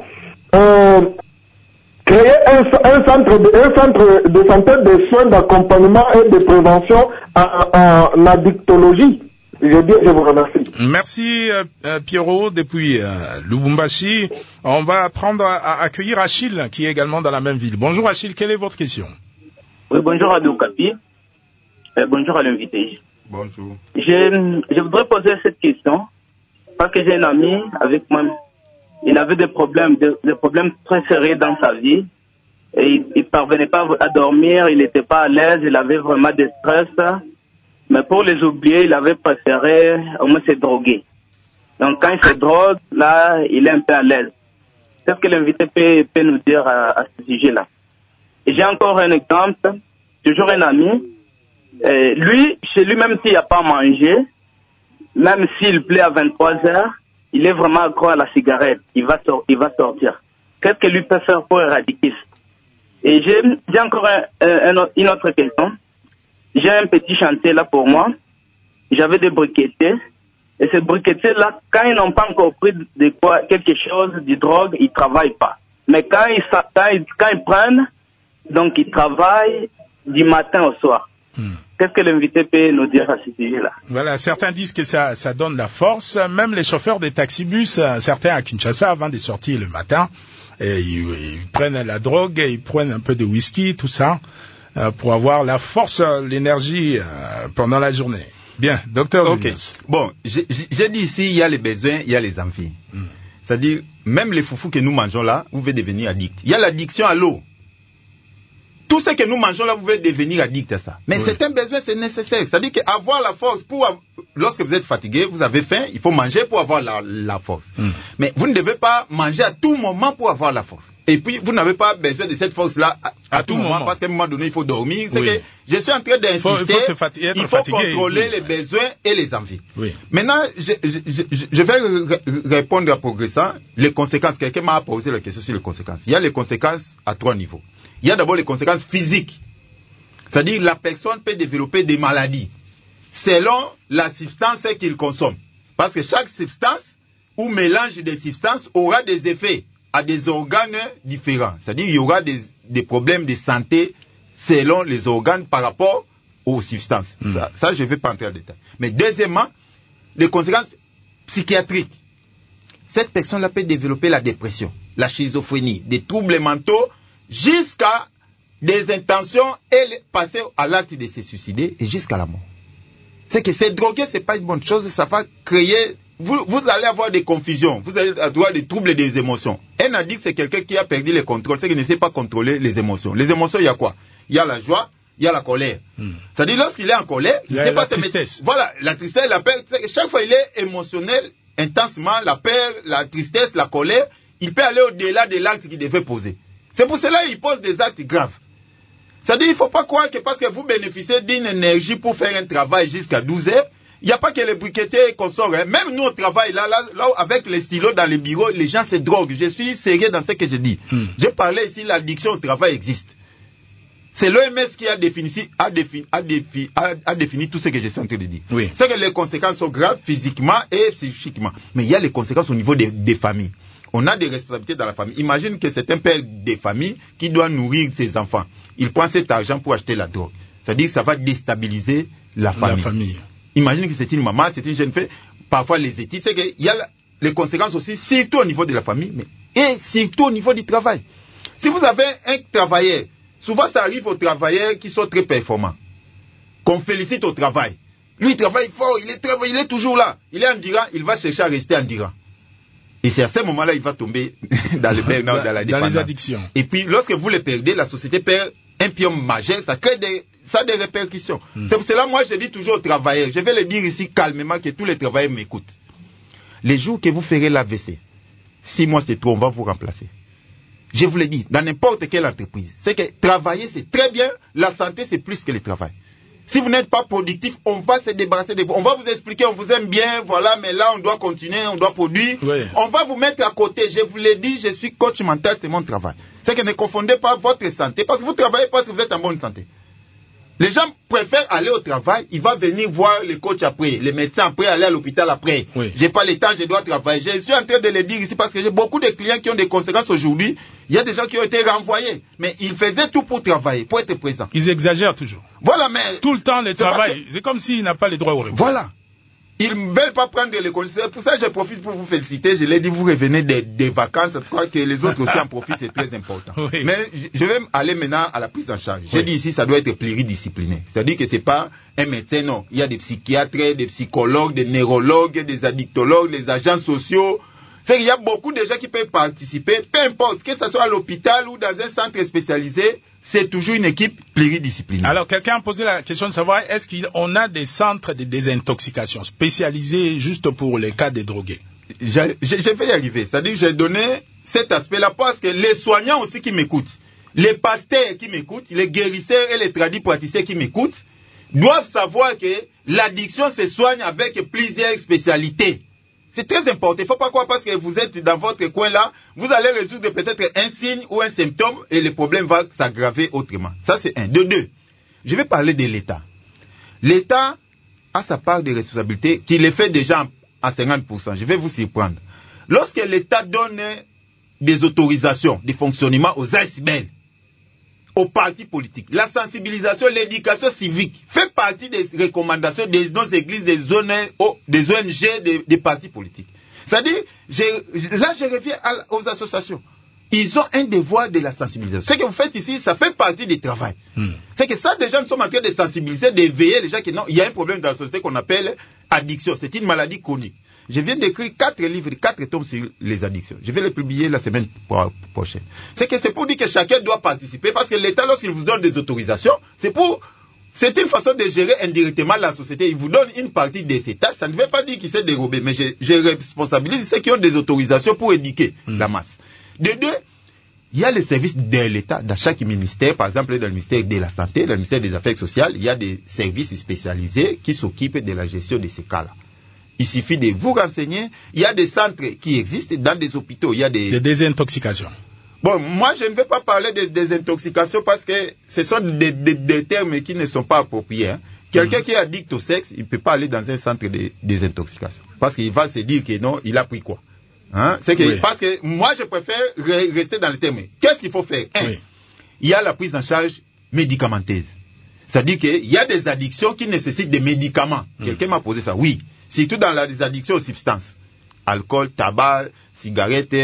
Créer un centre de santé, de soins d'accompagnement et de prévention en addictologie. Je vous remercie. Merci Pierrot depuis Lubumbashi. On va prendre à accueillir Achille qui est également dans la même ville. Bonjour Achille, quelle est votre question? Oui, bonjour à Okapi. Bonjour à l'invité. Bonjour. Je voudrais poser cette question parce que j'ai un ami avec moi. Il avait des problèmes très sérieux dans sa vie. Et il parvenait pas à dormir, il n'était pas à l'aise, il avait vraiment des stress. Mais pour les oublier, il avait préféré au moins se droguer. Donc quand il se drogue, là, il est un peu à l'aise. Qu'est-ce que l'invité peut nous dire à ce sujet-là? Et j'ai encore un exemple, toujours un ami. Lui, chez lui, même s'il n'a pas mangé, même s'il plaît à 23 heures, il est vraiment accro à la cigarette. Il va sortir. Qu'est-ce que lui peut faire pour éradiquer ça? Et j'ai encore une autre question. J'ai un petit chantier là pour moi. J'avais des briquetiers. Et ces briquetiers-là, quand ils n'ont pas encore pris quelque chose, du drogue, ils travaillent pas. Mais quand ils prennent, donc ils travaillent du matin au soir. Qu'est-ce que l'invité peut nous dire à ce sujet-là? Voilà, certains disent que ça donne la force. Même les chauffeurs des taxibus, certains à Kinshasa, avant de sortir le matin, et ils prennent la drogue, ils prennent un peu de whisky, tout ça, pour avoir la force, l'énergie pendant la journée. Bien, docteur. Ok. Bon, j'ai dit ici, il y a les besoins, il y a les envies. C'est-à-dire, même les foufous que nous mangeons là, vous pouvez devenir addict. Il y a l'addiction à l'eau. Tout ce que nous mangeons là, vous pouvez devenir addict à ça. Mais c'est un besoin, c'est nécessaire. C'est-à-dire qu'avoir la force lorsque vous êtes fatigué, vous avez faim, il faut manger pour avoir la force. Mais vous ne devez pas manger à tout moment pour avoir la force. Et puis, vous n'avez pas besoin de cette force-là à tout moment, parce qu'à un moment donné, il faut dormir. C'est que je suis en train d'insister, il faut contrôler les besoins et les envies. Maintenant, je vais répondre à progressant. Les conséquences, quelqu'un m'a posé la question sur les conséquences. Il y a les conséquences à 3 niveaux. Il y a d'abord les conséquences physiques. C'est-à-dire la personne peut développer des maladies selon la substance qu'il consomme. Parce que chaque substance ou mélange de substances aura des effets à des organes différents. C'est-à-dire il y aura des problèmes de santé selon les organes par rapport aux substances. Ça, je ne vais pas entrer en détail. Mais deuxièmement, les conséquences psychiatriques. Cette personne-là peut développer la dépression, la schizophrénie, des troubles mentaux, jusqu'à des intentions et passer à l'acte de se suicider et jusqu'à la mort. C'est que se droguer, c'est pas une bonne chose, ça va créer, vous allez avoir des confusions, vous allez avoir des troubles des émotions. Un addict, c'est quelqu'un qui a perdu le contrôle, c'est qu'il ne sait pas contrôler les émotions. Les émotions, il y a quoi? Il y a la joie, il y a la colère. C'est-à-dire, lorsqu'il est en colère, il ne sait pas se mettre. Voilà, la tristesse, la peur, chaque fois il est émotionnel intensement, la peur, la tristesse, la colère, il peut aller au-delà de l'acte qu'il devait poser. C'est pour cela qu'il pose des actes graves. C'est-à-dire, il ne faut pas croire que parce que vous bénéficiez d'une énergie pour faire un travail jusqu'à 12 heures, il n'y a pas que les briquetiers consomment. Même nous, on travaille là, avec les stylos dans les bureaux, les gens se droguent. Je suis sérieux dans ce que je dis. Je parlais ici, l'addiction au travail existe. C'est l'OMS qui a défini tout ce que je suis en train de dire. C'est que les conséquences sont graves physiquement et psychiquement. Mais il y a les conséquences au niveau des familles. On a des responsabilités dans la famille. Imagine que c'est un père de famille qui doit nourrir ses enfants. Il prend cet argent pour acheter la drogue. C'est-à-dire que ça va déstabiliser la famille. Imaginez que c'est une maman, c'est une jeune fille, parfois les études, c'est qu'il y a les conséquences aussi, surtout au niveau de la famille, et surtout au niveau du travail. Si vous avez un travailleur, souvent ça arrive aux travailleurs qui sont très performants, qu'on félicite au travail. Lui, il travaille fort, il est toujours là. Il est endurant, il va chercher à rester endurant. Et c'est à ce moment-là, il va tomber dans le burn-out, dans la dépendance. Dans les addictions. Et puis, lorsque vous les perdez, la société perd un pion majeur, ça crée des répercussions. C'est pour cela, moi, je dis toujours aux travailleurs, je vais le dire ici calmement, que tous les travailleurs m'écoutent. Les jours que vous ferez l'AVC, 6 mois c'est trop, on va vous remplacer. Je vous le dis, dans n'importe quelle entreprise, c'est que travailler c'est très bien, la santé c'est plus que le travail. Si vous n'êtes pas productif, on va se débarrasser de vous. On va vous expliquer, on vous aime bien, voilà, mais là on doit continuer, on doit produire. Oui. On va vous mettre à côté. Je vous l'ai dit, je suis coach mental, c'est mon travail. C'est que ne confondez pas votre santé, parce que vous travaillez parce que vous êtes en bonne santé. Les gens préfèrent aller au travail, il va venir voir le coach après, les médecins après, aller à l'hôpital après. Oui. J'ai pas le temps, je dois travailler. Je suis en train de le dire ici parce que j'ai beaucoup de clients qui ont des conséquences aujourd'hui. Il y a des gens qui ont été renvoyés, mais ils faisaient tout pour travailler, pour être présents. Ils exagèrent toujours. Voilà, mais tout le temps le travail, c'est comme s'ils n'ont pas les droits au repos. Voilà. Ils ne veulent pas prendre les congés. Pour ça, je profite pour vous féliciter. Je l'ai dit, vous revenez des vacances. Je crois que les autres aussi en profitent, c'est très important. Oui. Mais je vais aller maintenant à la prise en charge. J'ai dit ici, ça doit être pluridisciplinaire. C'est-à-dire que c'est pas un médecin, non. Il y a des psychiatres, des psychologues, des neurologues, des addictologues, des agents sociaux. C'est qu'il y a beaucoup de gens qui peuvent participer, peu importe, que ce soit à l'hôpital ou dans un centre spécialisé, c'est toujours une équipe pluridisciplinaire. Alors, quelqu'un a posé la question de savoir, est-ce qu'on a des centres de désintoxication spécialisés juste pour les cas des drogués? Je vais y arriver. C'est-à-dire que j'ai donné cet aspect-là parce que les soignants aussi qui m'écoutent, les pasteurs qui m'écoutent, les guérisseurs et les tradipraticiens qui m'écoutent, doivent savoir que l'addiction se soigne avec plusieurs spécialités. C'est très important. Il ne faut pas croire parce que vous êtes dans votre coin là, vous allez résoudre peut-être un signe ou un symptôme et le problème va s'aggraver autrement. Ça c'est un. De deux, je vais parler de l'État. L'État a sa part de responsabilité qui le fait déjà à 50%. Je vais vous surprendre. Lorsque l'État donne des autorisations de fonctionnement aux ASBEL, aux partis politiques, la sensibilisation, l'éducation civique fait partie des recommandations de nos églises, des ONG, des partis politiques. C'est-à-dire, là je reviens aux associations. Ils ont un devoir de la sensibilisation. Ce que vous faites ici, ça fait partie du travail. C'est que ça, déjà, nous sommes en train de sensibiliser, d'éveiller les gens que non, il y a un problème dans la société qu'on appelle addiction. C'est une maladie chronique. Je viens d'écrire 4 livres, 4 tomes sur les addictions. Je vais les publier la semaine prochaine. C'est pour dire que chacun doit participer parce que l'État, lorsqu'il vous donne des autorisations, c'est une façon de gérer indirectement la société. Il vous donne une partie de ses tâches. Ça ne veut pas dire qu'il s'est dérobé, mais je responsabilise ceux qui ont des autorisations pour éduquer la masse. De deux, il y a les services de l'État dans chaque ministère. Par exemple, dans le ministère de la Santé, dans le ministère des Affaires sociales, il y a des services spécialisés qui s'occupent de la gestion de ces cas-là. Il suffit de vous renseigner. Il y a des centres qui existent dans des hôpitaux. Il y a des désintoxications. Bon, moi, je ne vais pas parler de désintoxication parce que ce sont des termes qui ne sont pas appropriés. Hein. Quelqu'un qui est addict au sexe, il ne peut pas aller dans un centre de désintoxication. Parce qu'il va se dire que non, il a pris quoi. Hein? C'est que, parce que moi, je préfère rester dans le terme. Qu'est-ce qu'il faut faire? Il y a la prise en charge médicamenteuse. C'est-à-dire qu'il y a des addictions qui nécessitent des médicaments. Quelqu'un m'a posé ça. Oui. Surtout dans les addictions aux substances. Alcool, tabac, cigarettes,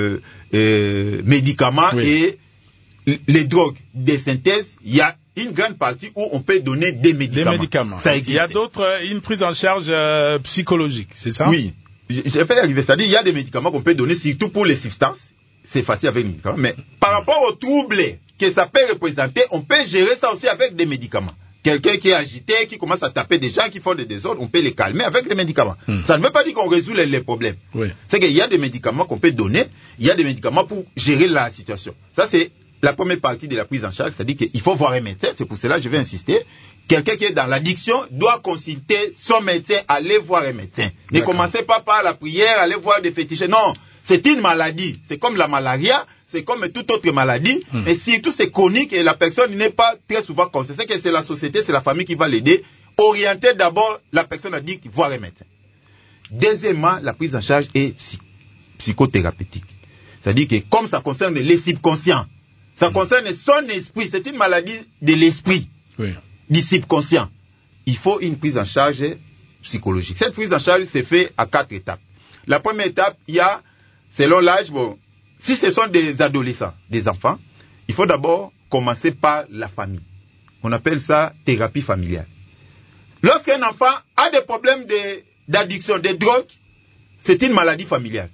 médicaments et les drogues. Des synthèses, il y a une grande partie où on peut donner des médicaments. Ça existe. Il y a d'autres, une prise en charge psychologique, c'est ça? Oui. Je vais y arriver. C'est-à-dire il y a des médicaments qu'on peut donner, surtout pour les substances. C'est facile avec les médicaments. Mais par rapport aux troubles que ça peut représenter, on peut gérer ça aussi avec des médicaments. Quelqu'un qui est agité, qui commence à taper des gens qui font des désordres, on peut les calmer avec des médicaments. Ça ne veut pas dire qu'on résout les problèmes. C'est qu'il y a des médicaments qu'on peut donner, il y a des médicaments pour gérer la situation. Ça, c'est la première partie de la prise en charge, c'est-à-dire qu'il faut voir un médecin, c'est pour cela que je vais insister. Quelqu'un qui est dans l'addiction doit consulter son médecin, aller voir un médecin. Ne commencez pas par la prière, aller voir des fétiches. Non, c'est une maladie. C'est comme la malaria, c'est comme toute autre maladie, mais surtout c'est chronique et la personne n'est pas très souvent consciente. C'est que c'est la société, c'est la famille qui va l'aider. Orienter d'abord la personne addict, voir un médecin. Deuxièmement, la prise en charge est psychothérapeutique. C'est-à-dire que comme ça concerne les subconscients, ça concerne son esprit, c'est une maladie de l'esprit. du subconscient, il faut une prise en charge psychologique. Cette prise en charge se fait à 4 étapes. La première étape, il y a, selon l'âge, si ce sont des adolescents, des enfants, il faut d'abord commencer par la famille. On appelle ça thérapie familiale. Lorsqu'un enfant a des problèmes d'addiction, de drogue, c'est une maladie familiale.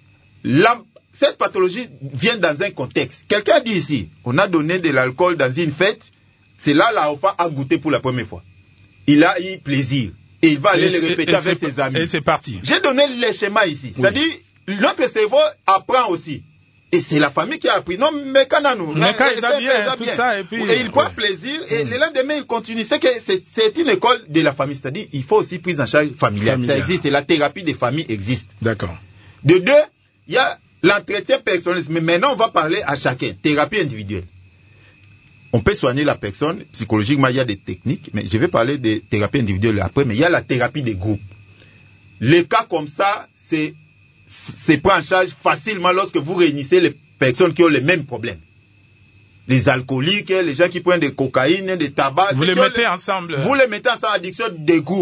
Cette pathologie vient dans un contexte. Quelqu'un a dit ici, on a donné de l'alcool dans une fête, c'est là l'enfant a goûté pour la première fois. Il a eu plaisir. Et il va aller le répéter avec ses amis. Et c'est parti. J'ai donné les schémas ici. Oui. C'est-à-dire, notre cerveau apprend aussi. Et c'est la famille qui a appris. Non, mais quand nous. Mais quand il a bien, tout ça, et puis. Et il prend plaisir, et le lendemain, il continue. C'est une école de la famille. C'est-à-dire, il faut aussi prise en charge familiale. Ça existe, et la thérapie des familles existe. D'accord. De deux, il y a l'entretien personnel. Mais maintenant, on va parler à chacun. Thérapie individuelle. On peut soigner la personne, psychologiquement, il y a des techniques, mais je vais parler de thérapie individuelle après, mais il y a la thérapie des groupes. Les cas comme ça, c'est pris en charge facilement lorsque vous réunissez les personnes qui ont les mêmes problèmes. Les alcooliques, les gens qui prennent des cocaïnes, des tabacs. Vous les mettez ensemble. Vous les mettez ensemble, addiction des groupes.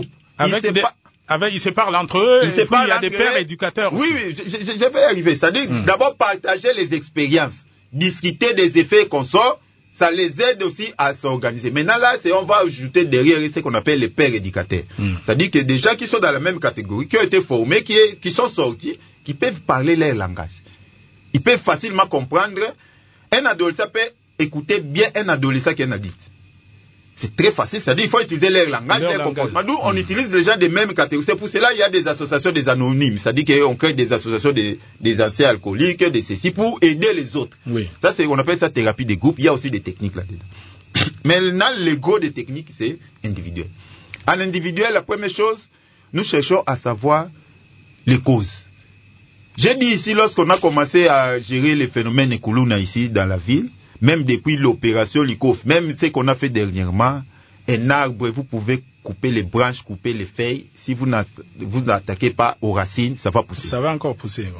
Ils se parlent entre eux, il y a des pères éducateurs aussi. Oui, je vais y arriver. C'est-à-dire, d'abord, partager les expériences, discuter des effets qu'on sort, ça les aide aussi à s'organiser. Maintenant, là, on va ajouter derrière ce qu'on appelle les pères éducateurs. C'est-à-dire que des gens qui sont dans la même catégorie, qui ont été formés, qui sont sortis, qui peuvent parler leur langage. Ils peuvent facilement comprendre. Un adolescent peut écouter bien un adolescent qui est un addict. C'est très facile, c'est-à-dire qu'il faut utiliser leur langage, leur comportement. Nous, on utilise les gens des mêmes catégories. C'est pour cela qu'il y a des associations des anonymes. C'est-à-dire qu'on crée des associations des anciens alcooliques, des ceci, pour aider les autres. Oui. Ça, on appelle ça thérapie des groupes. Il y a aussi des techniques là-dedans. Maintenant, le gros des techniques, c'est individuel. En individuel, la première chose, nous cherchons à savoir les causes. J'ai dit ici, lorsqu'on a commencé à gérer les phénomènes Ekuluna ici dans la ville, même depuis l'opération Likof, même ce qu'on a fait dernièrement, un arbre, vous pouvez couper les branches, couper les feuilles. Si vous n'attaquez pas aux racines, ça va pousser. Ça va encore pousser. Bon.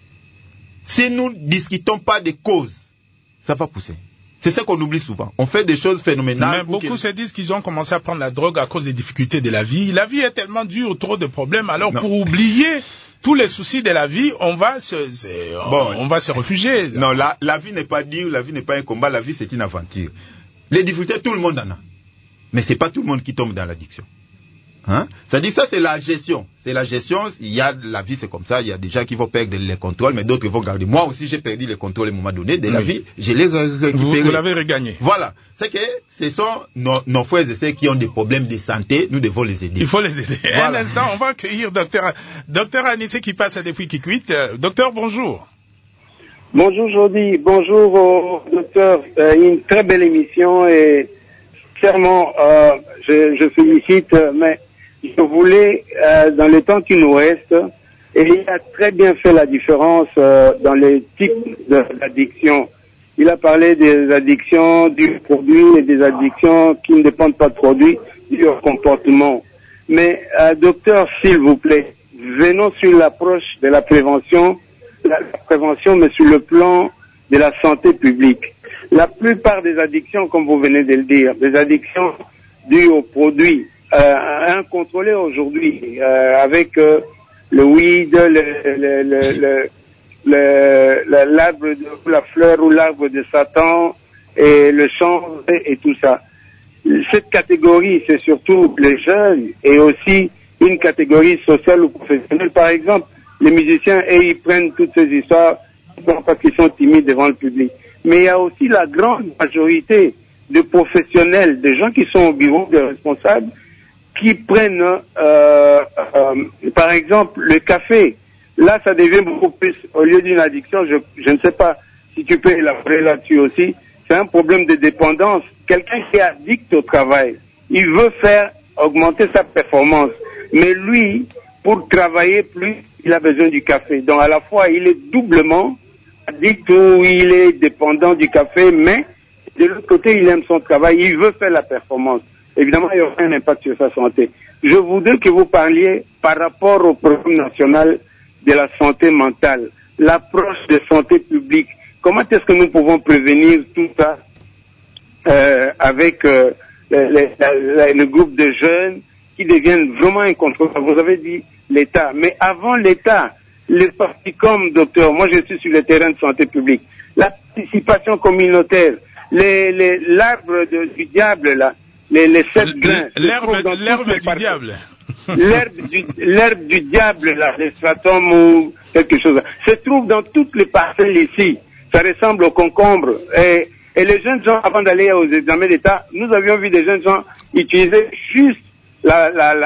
Si nous ne discutons pas des causes, ça va pousser. C'est ça qu'on oublie souvent. On fait des choses phénoménales. Mais beaucoup se disent qu'ils ont commencé à prendre la drogue à cause des difficultés de la vie. La vie est tellement dure, trop de problèmes. Alors, pour oublier tous les soucis de la vie, on va se réfugier. Non, la vie n'est pas dure, la vie n'est pas un combat, la vie c'est une aventure. Les difficultés, tout le monde en a. Mais c'est pas tout le monde qui tombe dans l'addiction. Hein? C'est-à-dire ça, c'est la gestion. C'est la gestion, il y a la vie, c'est comme ça, il y a des gens qui vont perdre les contrôles, mais d'autres vont garder. Moi aussi, j'ai perdu les contrôles à un moment donné de la vie, je l'ai récupéré. Vous l'avez regagné. Voilà. C'est que ce sont nos frères et sœurs qui ont des problèmes de santé, nous devons les aider. Il faut les aider. Voilà. Un instant, on va accueillir docteur Anissé qui passe depuis Kikwit. Docteur, bonjour. Bonjour Jody, bonjour au docteur. Une très belle émission et clairement, je félicite, mais je voulais, dans le temps qui nous reste, et il a très bien fait la différence dans les types d'addiction. Il a parlé des addictions du produit et des addictions qui ne dépendent pas de produit, du comportement. Mais, docteur, s'il vous plaît, venons sur l'approche de la prévention, mais sur le plan de la santé publique. La plupart des addictions, comme vous venez de le dire, des addictions dues aux produits, incontrôlées aujourd'hui, avec le weed, l'arbre de la fleur ou l'arbre de Satan et le chanvre et tout ça. Cette catégorie, c'est surtout les jeunes et aussi une catégorie sociale ou professionnelle. Par exemple, les musiciens, ils prennent toutes ces histoires parce qu'ils sont timides devant le public. Mais il y a aussi la grande majorité de professionnels, de gens qui sont au bureau, des responsables, qui prennent, par exemple, le café. Là, ça devient beaucoup plus, au lieu d'une addiction, je ne sais pas si tu peux élaborer là-dessus aussi, c'est un problème de dépendance. Quelqu'un qui est addict au travail, il veut faire augmenter sa performance. Mais lui, pour travailler plus, il a besoin du café. Donc, à la fois, il est doublement addict ou il est dépendant du café, mais de l'autre côté, il aime son travail, il veut faire la performance. Évidemment, il y aura un impact sur sa santé. Je voudrais que vous parliez par rapport au programme national de la santé mentale, l'approche de santé publique. Comment est-ce que nous pouvons prévenir tout ça avec le groupe de jeunes qui deviennent vraiment incontrôlables. Vous avez dit l'État. Mais avant l'État, les partis comme docteur, moi je suis sur le terrain de santé publique, la participation communautaire, l'arbre du diable là, les 7 grains. L'herbe du diable. L'herbe du diable là, les stratums ou quelque chose, se trouve dans toutes les parcelles ici. Ça ressemble au concombre. Et les jeunes gens, avant d'aller aux examens d'État, nous avions vu des jeunes gens utiliser juste la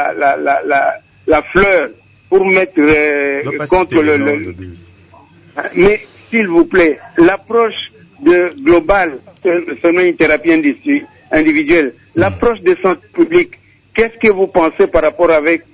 fleur pour mettre contre Mais s'il vous plaît, l'approche globale, seulement une thérapie individuelle, l'approche de santé publique, qu'est-ce que vous pensez par rapport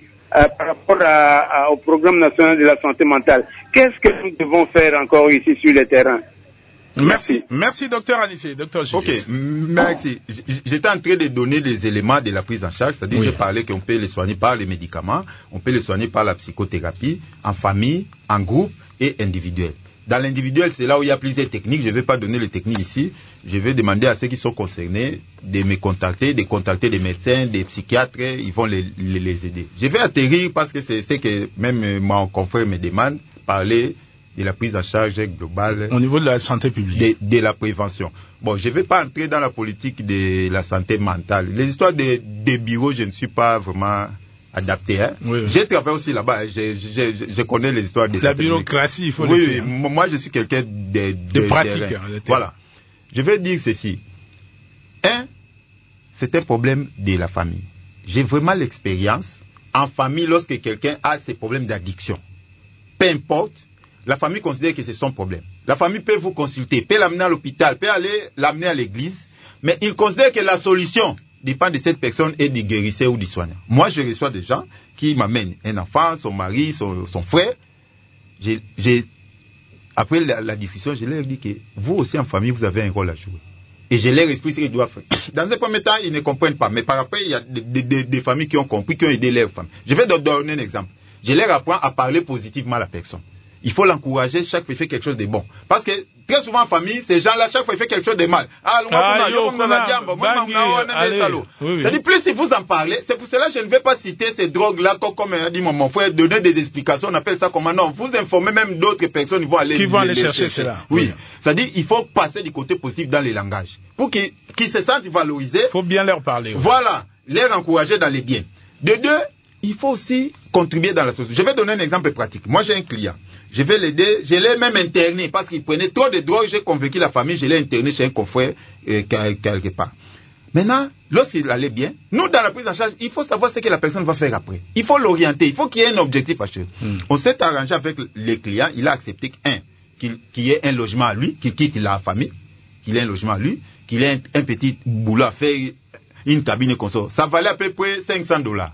au programme national de la santé mentale? Qu'est-ce que nous devons faire encore ici sur le terrain? Merci docteur Anissé, docteur Julius. Ok, merci. J'étais en train de donner les éléments de la prise en charge, c'est-à-dire je parlais qu'on peut les soigner par les médicaments, on peut les soigner par la psychothérapie, en famille, en groupe et individuel. Dans l'individuel, c'est là où il y a plusieurs techniques. Je ne vais pas donner les techniques ici. Je vais demander à ceux qui sont concernés de me contacter, de contacter des médecins, des psychiatres. Ils vont les aider. Je vais atterrir parce que c'est ce que même mon confrère me demande, parler de la prise en charge globale. Au niveau de la santé publique. De la prévention. Bon, je ne vais pas entrer dans la politique de la santé mentale. Les histoires des bureaux, je ne suis pas vraiment adapté. Hein. Oui. J'ai travaillé aussi là-bas. Je connais les histoires de la bureaucratie, il faut le dire. Oui, moi je suis quelqu'un de pratique. Voilà. Je vais dire ceci. C'est un problème de la famille. J'ai vraiment l'expérience en famille lorsque quelqu'un a ces problèmes d'addiction. Peu importe, la famille considère que c'est son problème. La famille peut vous consulter, peut l'amener à l'hôpital, peut aller l'amener à l'église, mais il considère que la solution dépend de cette personne et du guérisseur ou du soignant. Moi, je reçois des gens qui m'amènent un enfant, son mari, son frère. Après la discussion, je leur dis que vous aussi en famille, vous avez un rôle à jouer. Et je leur explique ce qu'ils doivent faire. Dans un premier temps, ils ne comprennent pas. Mais par après, il y a des familles qui ont compris, qui ont aidé leurs femmes. Je vais donner un exemple. Je leur apprends à parler positivement à la personne. Il faut l'encourager chaque fois qu'il fait quelque chose de bon. Parce que très souvent en famille, ces gens-là, chaque fois ils font quelque chose de mal. C'est-à-dire, plus si vous en parlez, c'est pour cela que je ne vais pas citer ces drogues-là, comme a dit mon frère, donner des explications, on appelle ça comment non. Vous informez même d'autres personnes, ils vont aller chercher cela. Oui. C'est-à-dire, il faut passer du côté positif dans les langages. Pour qu'ils se sentent valorisés. Il faut bien leur parler. Voilà. Les encourager dans les biens. De deux, il faut aussi contribuer dans la société. Je vais donner un exemple pratique. Moi, j'ai un client. Je vais l'aider. Je l'ai même interné parce qu'il prenait trop de drogue. J'ai convaincu la famille. Je l'ai interné chez un confrère quelque part. Maintenant, lorsqu'il allait bien, nous, dans la prise en charge, il faut savoir ce que la personne va faire après. Il faut l'orienter. Il faut qu'il y ait un objectif à chercher. On s'est arrangé avec les clients. Il a accepté qu'il y ait un logement à lui, qu'il quitte la famille, qu'il ait un logement à lui, qu'il ait un petit boulot à faire, une cabine comme ça. Ça valait à peu près $500.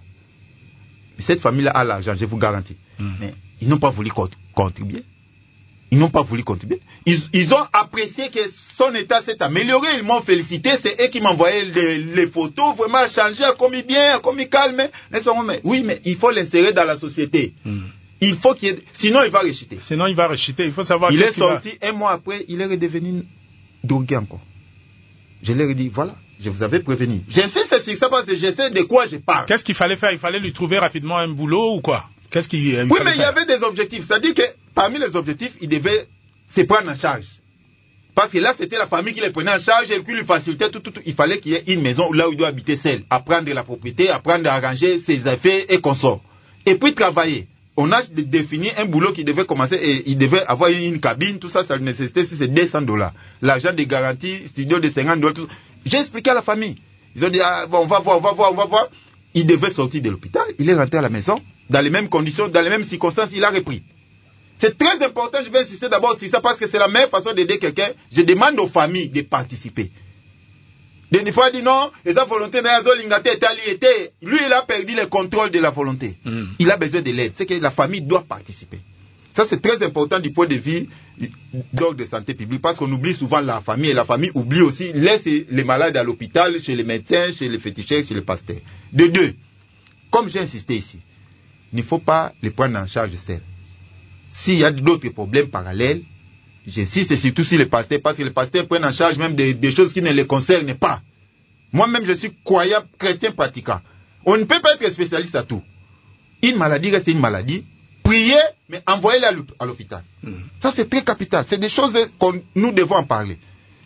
Cette famille-là a l'argent, je vous garantis. Mais ils n'ont pas voulu contribuer. Ils n'ont pas voulu contribuer. Ils ont apprécié que son état s'est amélioré. Ils m'ont félicité. C'est eux qui m'envoyaient les photos. Vraiment changé, a commis bien, a commis calme. Oui, mais il faut l'insérer dans la société. Il faut qu'il y ait... Sinon, il va rechuter. Il faut savoir il est sorti un mois après, il est redevenu drogué encore. Je leur ai dit, voilà. Je vous avais prévenu. J'insiste sur ça parce que je sais de quoi je parle. Qu'est-ce qu'il fallait faire? Il fallait lui trouver rapidement un boulot ou quoi? Oui, mais il y avait des objectifs. C'est-à-dire que parmi les objectifs, il devait se prendre en charge. Parce que là, c'était la famille qui les prenait en charge et qui lui facilitait tout. Il fallait qu'il y ait une maison là où il doit habiter seul. Apprendre la propriété, apprendre à arranger ses affaires et consorts. Et puis travailler. On a défini un boulot qui devait commencer et il devait avoir une cabine, tout ça, ça nécessitait si c'est $200. L'argent de garantie, studio de $50, tout ça. J'ai expliqué à la famille. Ils ont dit, bon, on va voir. Il devait sortir de l'hôpital, il est rentré à la maison, dans les mêmes conditions, dans les mêmes circonstances, il a repris. C'est très important, je vais insister d'abord sur ça parce que c'est la meilleure façon d'aider quelqu'un. Je demande aux familles de participer. Des fois, il dit non, l'état volonté lui, il a perdu le contrôle de la volonté. Il a besoin de l'aide. C'est que la famille doit participer. Ça, c'est très important du point de vue d'ordre de santé publique parce qu'on oublie souvent la famille et la famille oublie aussi, laisse les malades à l'hôpital, chez les médecins, chez les féticheurs, chez les pasteurs. De deux, comme j'ai insisté ici, il ne faut pas les prendre en charge seuls. S'il y a d'autres problèmes parallèles, j'insiste surtout sur les pasteurs parce que les pasteurs prennent en charge même des choses qui ne les concernent pas. Moi-même, je suis croyant, chrétien pratiquant. On ne peut pas être spécialiste à tout. Une maladie reste une maladie. Priez, mais envoyez-la à l'hôpital. Ça, c'est très capital. C'est des choses que nous devons en parler.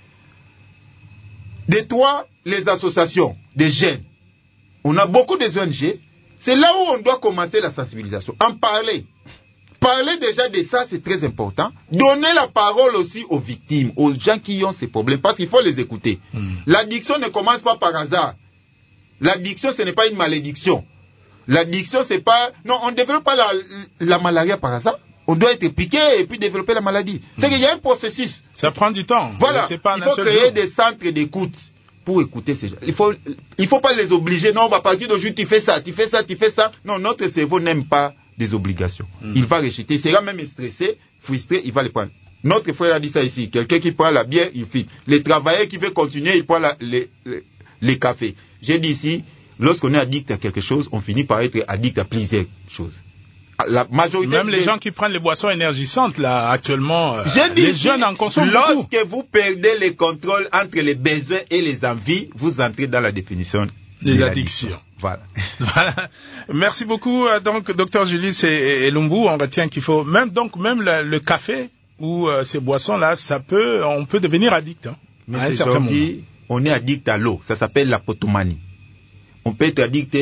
De toi, les associations des jeunes. On a beaucoup de ONG. C'est là où on doit commencer la sensibilisation. En parler. Parler déjà de ça, c'est très important. Donner la parole aussi aux victimes, aux gens qui ont ces problèmes, parce qu'il faut les écouter. L'addiction ne commence pas par hasard. L'addiction, ce n'est pas une malédiction. L'addiction, c'est pas... Non, on ne développe pas la malaria par hasard. On doit être piqué et puis développer la maladie. C'est qu'il y a un processus. Ça prend du temps. Voilà. Il faut créer des centres d'écoute pour écouter ces gens. Il faut pas les obliger. Non, à partir d'aujourd'hui, tu fais ça, tu fais ça, tu fais ça. Non, notre cerveau n'aime pas des obligations. Il va rejeter. Il sera même stressé, frustré, il va les prendre. Notre frère a dit ça ici. Quelqu'un qui prend la bière, il fuit. Les travailleurs qui veulent continuer, il prend les cafés. J'ai dit ici, lorsqu'on est addict à quelque chose, on finit par être addict à plusieurs choses. La majorité même les gens qui prennent les boissons énergisantes, là, actuellement, les jeunes en consomment beaucoup. Lorsque vous perdez le contrôle entre les besoins et les envies, vous entrez dans la définition des addictions. Voilà. Merci beaucoup, donc, Dr Julius et Lumbu. On retient qu'il faut, même le café ou ces boissons-là, on peut devenir addict, hein, à un certain moment. On est addict à l'eau. Ça s'appelle la potomanie. On peut être addict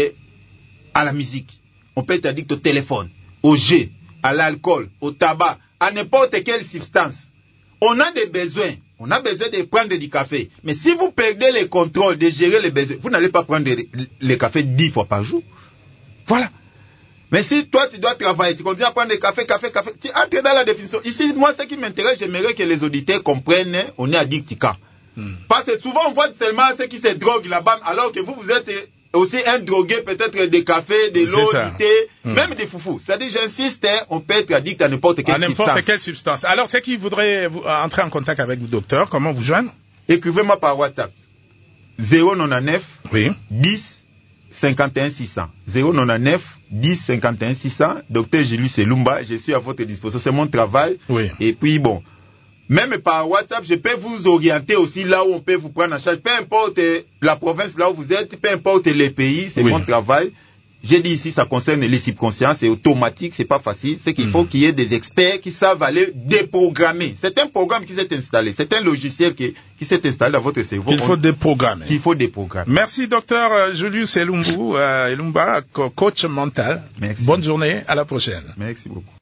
à la musique. On peut être addict au téléphone, au jeu, à l'alcool, au tabac, à n'importe quelle substance. On a des besoins. On a besoin de prendre du café. Mais si vous perdez le contrôle de gérer les besoins, vous n'allez pas prendre le café 10 fois par jour. Voilà. Mais si toi, tu dois travailler, tu continues à prendre du café, tu entres dans la définition. Ici, moi, ce qui m'intéresse, j'aimerais que les auditeurs comprennent, on est addict quand. Parce que souvent, on voit seulement ceux qui se droguent là-bas, alors que vous êtes aussi un drogué, peut-être des cafés, de l'eau, du thé, même des foufous. C'est-à-dire, j'insiste, on peut être addict à n'importe quelle substance. Alors, ceux qui voudraient entrer en contact avec vous, docteur, comment vous joindre? Écrivez-moi par WhatsApp. 099 10 51 600. 099 10 51 600. Docteur Julius Lumba, je suis à votre disposition. C'est mon travail. Et puis, bon, même par WhatsApp, je peux vous orienter aussi là où on peut vous prendre en charge. Peu importe la province là où vous êtes, peu importe les pays, c'est mon travail. J'ai dit ici, ça concerne les subconscients, c'est automatique, c'est pas facile. C'est qu'il faut qu'il y ait des experts qui savent aller déprogrammer. C'est un programme qui s'est installé. C'est un logiciel qui s'est installé dans votre cerveau. Qu'il faut déprogrammer. Merci, docteur Julius Lumba, coach mental. Merci. Bonne journée, à la prochaine. Merci beaucoup.